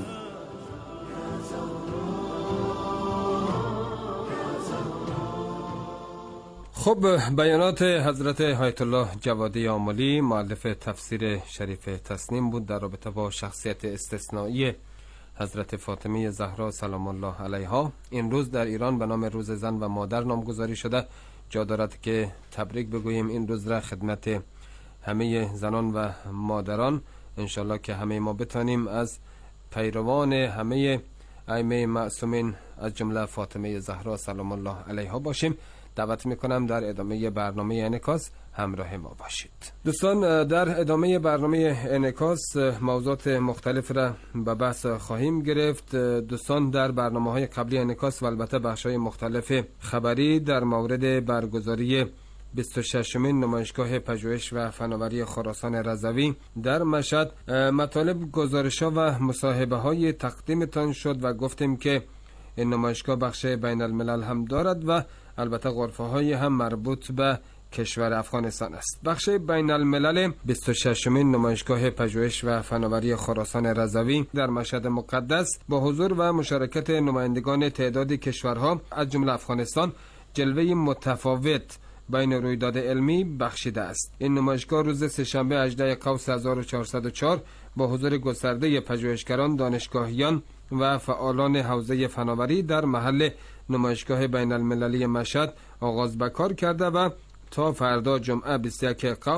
خب، بیانات حضرت آیت الله جوادی آملی مؤلف تفسیر شریف تصنیم بود در رابطه با شخصیت استثنایی حضرت فاطمه زهرا سلام الله علیها. این روز در ایران به نام روز زن و مادر نامگذاری شده. جا دارد که تبریک بگوییم این روز را خدمت همه زنان و مادران. انشالله که همه ما بتانیم از پیروان همه ائمه معصومین از جمله فاطمه زهرا سلام الله علیها باشیم. دعوت میکنم در ادامه برنامه انعکاس همراه ما باشید. دوستان، در ادامه برنامه انعکاس موضوعات مختلف را به بحث خواهیم گرفت. دوستان، در برنامه‌های قبلی انعکاس و البته بخش‌های مختلف خبری در مورد برگزاری 26مین نمایشگاه پژوهش و فناوری خراسان رضوی در مشهد مطالب، گزارش‌ها و مصاحبه‌های تقدیمتان شد و گفتیم که این نمایشگاه بخش بین الملل هم دارد و البته غرفه‌های هم مربوط به کشور افغانستان است. بخش بین الملل 26مین نمایشگاه پژوهش و فناوری خراسان رضوی در مشهد مقدس با حضور و مشارکت نمایندگان تعدادی کشورها از جمله افغانستان جلوه متفاوت بین رویداد علمی بخشیده است. این نمایشگاه روز سه‌شنبه 18 قوس 1404 با حضور گسترده پژوهشگران، دانشگاهیان و فعالان حوزه فناوری در محل نمایشگاه بین المللی مشهد آغاز به کار کرده و تا فردا جمعه 21 قوس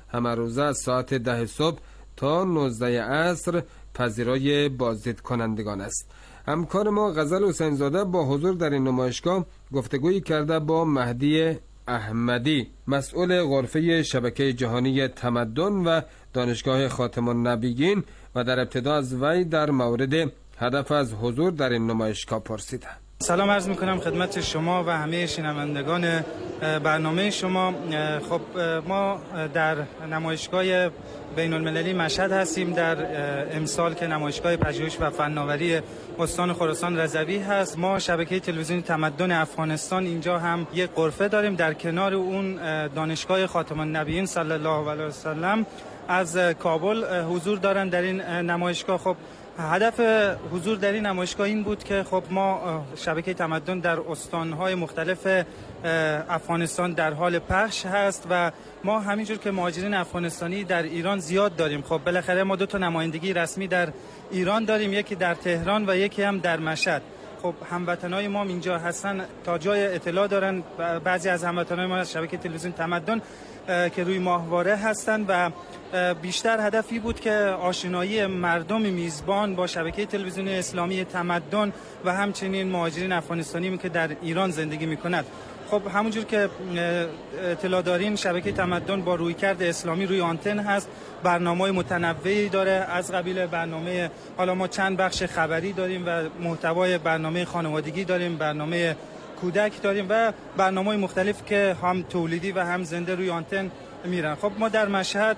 همه روزه از ساعت 10 صبح تا 19 عصر پذیرای بازدید کنندگان است. همکار ما غزل حسین زاده با حضور در این نمایشگاه گفتگویی کرده با مهدی احمدی، مسئول غرفه شبکه جهانی تمدن و دانشگاه خاتم النبیین، و در ابتدا از وی در مورد هدف از حضور در این نمایشگاه پرسیدم. سلام عرض میکنم خدمت شما و همه شنوندگان برنامه شما. خب ما در نمایشگاه بین المللی مشهد هستیم در امسال که نمایشگاه پژوهش و فناوری استان خراسان رضوی هست. ما شبکه تلویزیون تمدن افغانستان اینجا هم یک غرفه داریم. در کنار اون دانشگاه خاتم النبیین صلی الله علیه و سلم از کابل حضور دارن در این نمایشگاه. خب هدف حضور در این نمایشگاه این بود که خب ما شبکه تمدن در استان‌های مختلف افغانستان در حال پخش هست و ما همینجور که مهاجرین افغانستانی در ایران زیاد داریم. خب بالاخره ما 2 نمایندگی رسمی در ایران داریم، یکی در تهران و یکی هم در مشهد. خب هموطنای ما اینجا هستن، تا جای اطلاع دارن بعضی از هموطنای ما از شبکه تلویزیون تمدن که روی ماهواره هستند و بیشتر هدفی بود که آشنایی مردم میزبان با شبکه تلویزیون اسلامی تمدن و همچنین مهاجرین افغانستانی که در ایران زندگی میکنند. خب همونجور که اطلاع دارین شبکه تمدن با رویکرد اسلامی روی آنتن هست، برنامه‌های متنوعی داره، از قبیل برنامه حالا ما چند بخش خبری داریم و محتوای برنامه خانوادگی داریم، برنامه کودک داریم و برنامه‌های مختلف که هم تولیدی و هم زنده روی آنتن میرن. خب ما در مشهد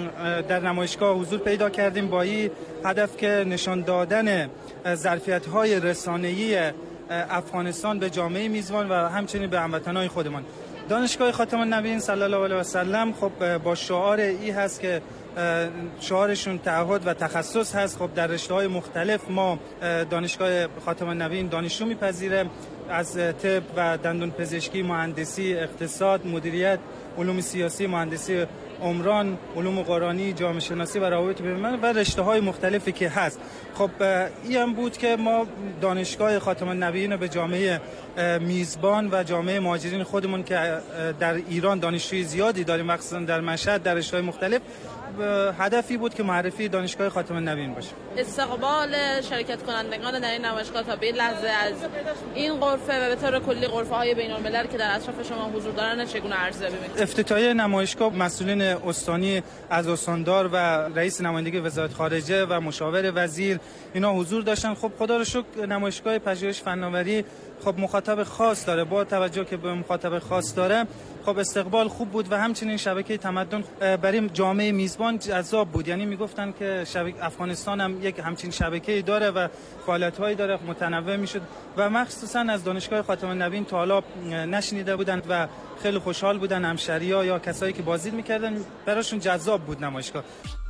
در نمایشگاه حضور پیدا کردیم با این هدف که نشان دادن ظرفیت‌های رسانه‌ای افغانستان به جامعه میزبان و همچنین به هموطنان خودمان. دانشگاه خاتم النبیین صلی الله علیه و سلم خب با شعار ای هست که شعارشون تعهد و تخصص هست. خب در رشته‌های مختلف ما دانشگاه خاتم النبیین دانشجو میپذیره، از طب و دندون پزشکی، مهندسی، اقتصاد، مدیریت، علوم سیاسی، مهندسی عمران، علوم قرآنی، جامعه شناسی و روابط بین‌الملل و رشته‌های مختلفی که هست. خب این هم بود که ما دانشگاه خاتم النبیین به جامعه میزبان و جامعه مهاجرین خودمون که در ایران دانشجوی زیادی داریم، مخصوصا در مشهد در رشته‌های مختلف، هدفی بود که معرفی دانشگاه خاتم النبیین باشه. استقبال شرکت کنندگان در این نمایشگاه تا به لحظه از این غرفه و به طور کلی غرفه‌های بین‌الملل که در اطراف شما حضور دارن چگونه ارزیابی می‌کنید؟ افتتاحیه نمایشگاه مسئولین استانی از استاندار و رئیس نمایندگی وزارت خارجه و مشاور وزیر اینا حضور داشتن. خب خدا رو شکر نمایشگاه پژوهش فناوری خب مخاطب خاص داره، با توجه که به مخاطب خاص داره خب استقبال خوب بود و همچنین شبکه تمدن برای جامعه میزبان جذاب بود. یعنی میگفتن که افغانستان هم یک همچین شبکه‌ای داره و فعالیت‌هایی داره متنوع میشد و مخصوصا از دانشگاه خاتم النبیین تا حالا نشنیده بودند و خیلی خوشحال بودن. همشهری‌ها یا کسایی که بازدید میکردن براشون جذاب بود نمایشگاه.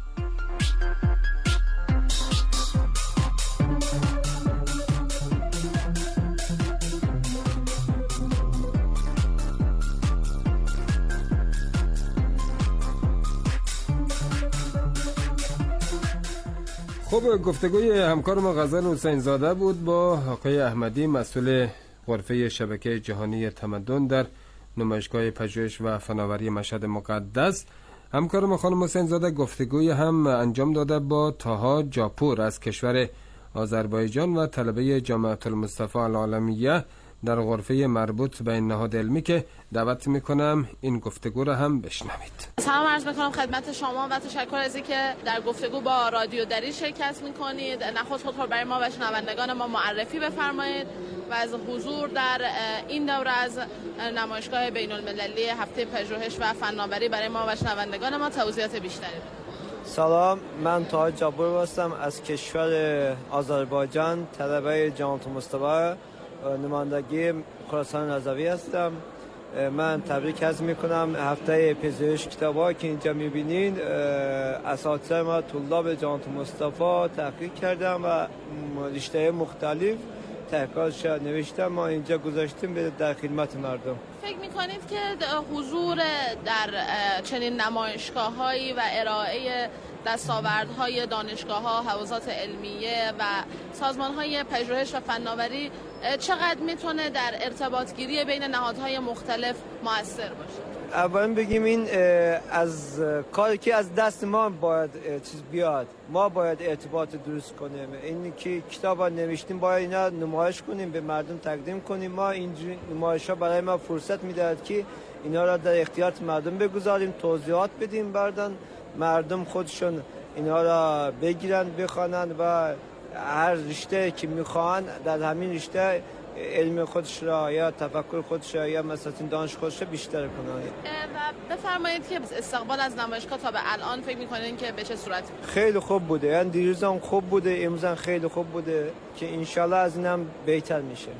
خب گفتگوی همکار ما غزل حسین زاده بود با آقای احمدی، مسئول غرفه شبکه جهانی تمدن در نمایشگاه پژوهش و فناوری مشهد مقدس. همکار ما خانم حسین زاده گفتگوی هم انجام داده با طاها جاپور از کشور آذربایجان و طلبه جامعه المصطفى العالمیه در غرفه مربوط به این نهاد علمی که دعوت میکنم این گفتگو رو هم بشنوید. سلام عرض میکنم خدمت شما و تشکر از اینکه در گفتگو با رادیو دری شرکت میکنید. نخست خودتون برای ما و شنوندگان ما معرفی بفرمایید و از حضور در این دوره از نمایشگاه بین المللی هفته پژوهش و فناوری برای ما و شنوندگان ما توضیحات بیشتری. سلام، من طاها جاپور هستم از کشور آذربایجان، طلبه جامعه المصطفى نمایندگی خراسان رضوی هستم. من تبریک عرض میکنم هفته پژوهش کتاب‌ها که اینجا میبینین. اساتید ما طلاب جامعه المصطفى تحقیق کردم و رشته مختلف تحقیقات نوشتم، ما اینجا گذاشتیم در خدمت مردم. فکر میکنید که حضور در چنین نمایشگاه‌هایی و ارائه دستاوردهای دانشگاه‌ها، حوزات علمیه و سازمان‌های پژوهش و فناوری چقدر میتونه در ارتباطگیری بین نهادهای مختلف مؤثر باشه؟ اولا بگیم این از کاری که از دست ما باید چیز بیاد، ما باید ارتباط درست کنیم. این که کتابا نوشتیم باید اینا نمایش کنیم، به مردم تقدیم کنیم. ما این نمایش‌ها برای ما فرصت میدهد که اینا را در اختیار مردم بگذاریم، توضیحات بدیم، بعداً مردم خودشون اینا را بگیرن بخوانن و هر رشته که میخوان در همین رشته علم خودش را یا تفکر خودش را یا مثلا دانش خودش را بیشتر کنند. و بفرمایید که استقبال از نمایشگاه تا به الان فکر میکنین که به چه صورتی؟ خیلی خوب بوده، یعنی دیروز هم خوب بوده، امروز هم خیلی خوب بوده که انشالله از اینم بهتر میشه.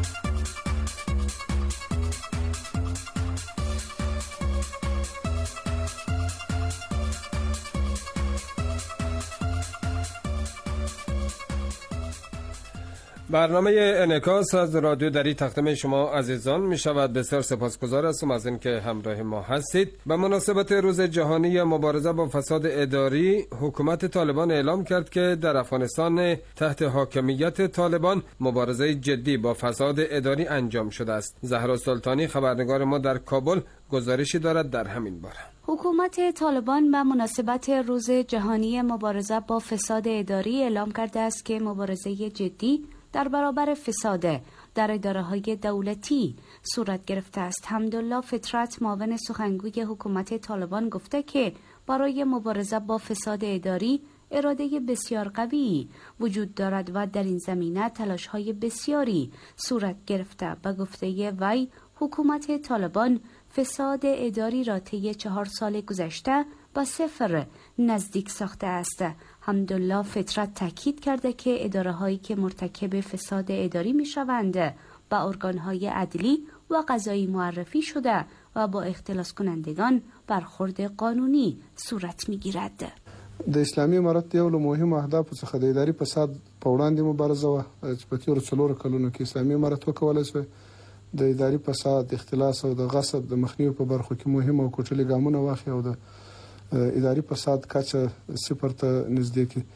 برنامه انعکاس از رادیو دری تقدیم شما عزیزان می شود. بسیار سپاسگزار هستم از اینکه همراه ما هستید. به مناسبت روز جهانی مبارزه با فساد اداری، حکومت طالبان اعلام کرد که در افغانستان تحت حاکمیت طالبان مبارزه جدی با فساد اداری انجام شده است. زهرا سلطانی خبرنگار ما در کابل گزارشی دارد در همین باره. حکومت طالبان به مناسبت روز جهانی مبارزه با فساد اداری اعلام کرده است که مبارزه جدی در برابر فساد در اداره‌های دولتی صورت گرفته است. حمدالله فطرت، معاون سخنگوی حکومت طالبان، گفته که برای مبارزه با فساد اداری اراده بسیار قوی وجود دارد و در این زمینه تلاش‌های بسیاری صورت گرفته. به گفته وی حکومت طالبان فساد اداری را طی 4 سال گذشته با 0 نزدیک ساخته است. حمدالله فطرت تاکید کرده که اداره‌هایی که مرتکب فساد اداری می‌شوند به ارگان‌های عدلی و قضایی معرفی شده و با اختلاس کنندگان برخورد قانونی صورت می‌گیرد. د اسلامي امارت یو له مهمو اهدافو څخه د اداري فساد په وړاندې مبارزه وه چې په تېرو 4 کلونو کې اسلامي امارت وکولای شوه د اداري فساد، اختلاس او د غصب د مخنیوي په برخو کې مهم او کوټلي ګامونه واخلي او د اداري فساد کچه 0 ته نږدې کړي.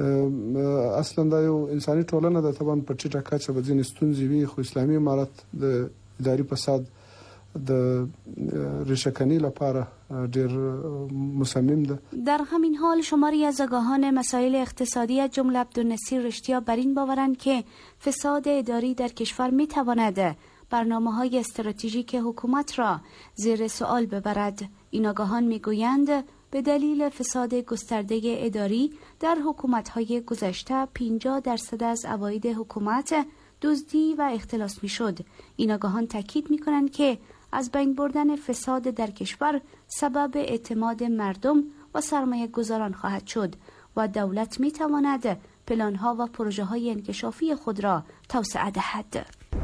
اصلا دا یو انساني ټولنه ده، طبعا په ټیټه کچه به ځینې ستونزې وي، خو اسلامي امارت د اداري فساد د ریشه‌کنی لپاره ډېر مصمم ده. در همین حال شماری از آگاهان مسائل اقتصادی از جمله عبدالنصیر رشتیا بر این باورند که فساد اداری در کشور میتواند برنامه‌های استراتژیک حکومت را زیر سوال ببرد. این آگاهان میگویند به دلیل فساد گسترده اداری در حکومت‌های گذشته 50% از عواید حکومت دزدی و اختلاس میشد. این آگاهان تاکید میکنند که از بین بردن فساد در کشور سبب اعتماد مردم و سرمایه گذاران خواهد شد و دولت میتواند پلان‌ها و پروژه‌های انکشافی خود را توسعه دهد.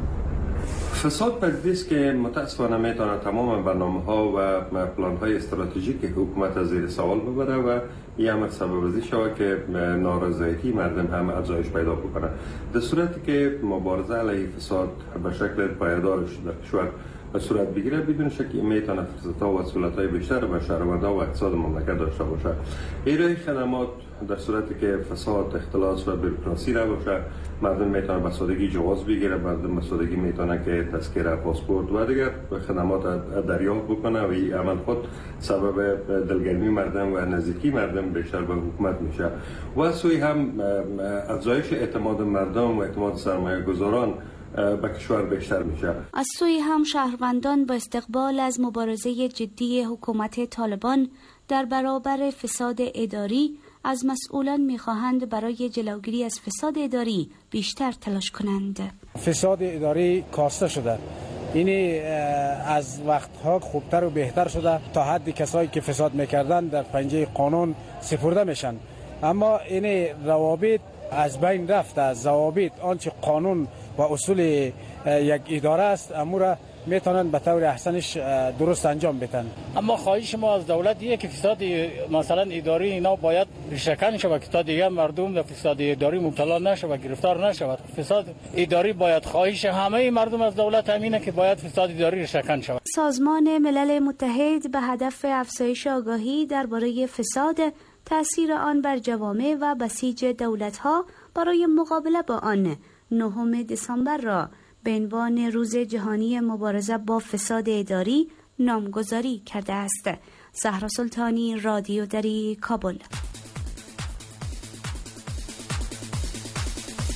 فساد پدیده است که متاسفانه میتونه تمام برنامه‌ها و پلان‌های استراتژیک حکومت از زیر سوال ببره و این امر سبب ازی شود که نارضایتی مردم هم افزایش پیدا بکنه. در صورتی که مبارزه علیه فساد به شکل پایدار در کشور صورت بگیره، بدون شک میتونه فرصت‌ها و سهولت‌های بیشتر به شهروندان و اقتصاد مملکت داشته باشه. ارائه خدمات در صورتی که فساد، اختلاس و بروکراسی را باشه، مردم میتونه به سادگی جواز بگیره، مردم به سادگی میتونه که تذکره پاسپورت و دیگر خدمات دریافت بکنه و این عمل خود سبب دلگرمی مردم و نزدیکی مردم بیشتر به حکومت میشه. و سوی هم افزایش اعتماد مردم و اعتماد سرمایه گذاران به کشور بیشتر میشه. از سوی هم شهروندان با استقبال از مبارزه جدی حکومت طالبان در برابر فساد اداری از مسئولان میخواهند برای جلوگیری از فساد اداری بیشتر تلاش کنند. فساد اداری کاسته شده، این از وقتها خوبتر و بهتر شده تا حدی کسایی که فساد میکردن در پنجه قانون سپرده میشن، اما این روابط از بین رفته. از ضوابط آنچه قانون و اصول یک اداره است امور میتونن به طور احسنش درست انجام بدن. اما خواهش ما از دولت اینه که فساد مثلا اداری اینا باید ریشه‌کن شود که تا دیگه مردم در فساد اداری مبتلا نشه و گرفتار نشود. فساد اداری باید، خواهش همه مردم از دولت همینه که باید فساد اداری ریشه‌کن شود. سازمان ملل متحد به هدف افزایش آگاهی درباره فساد، تأثیر آن بر جوامع و بسیج دولت‌ها برای مقابله با آن 9 دسامبر را به عنوان روز جهانی مبارزه با فساد اداری نامگذاری کرده است. زهرا سلطانی، رادیو دری، کابل.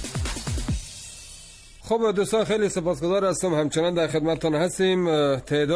خب دوستان خیلی سپاسگزار هستم، همچنان در خدمتتان هستیم. تعداد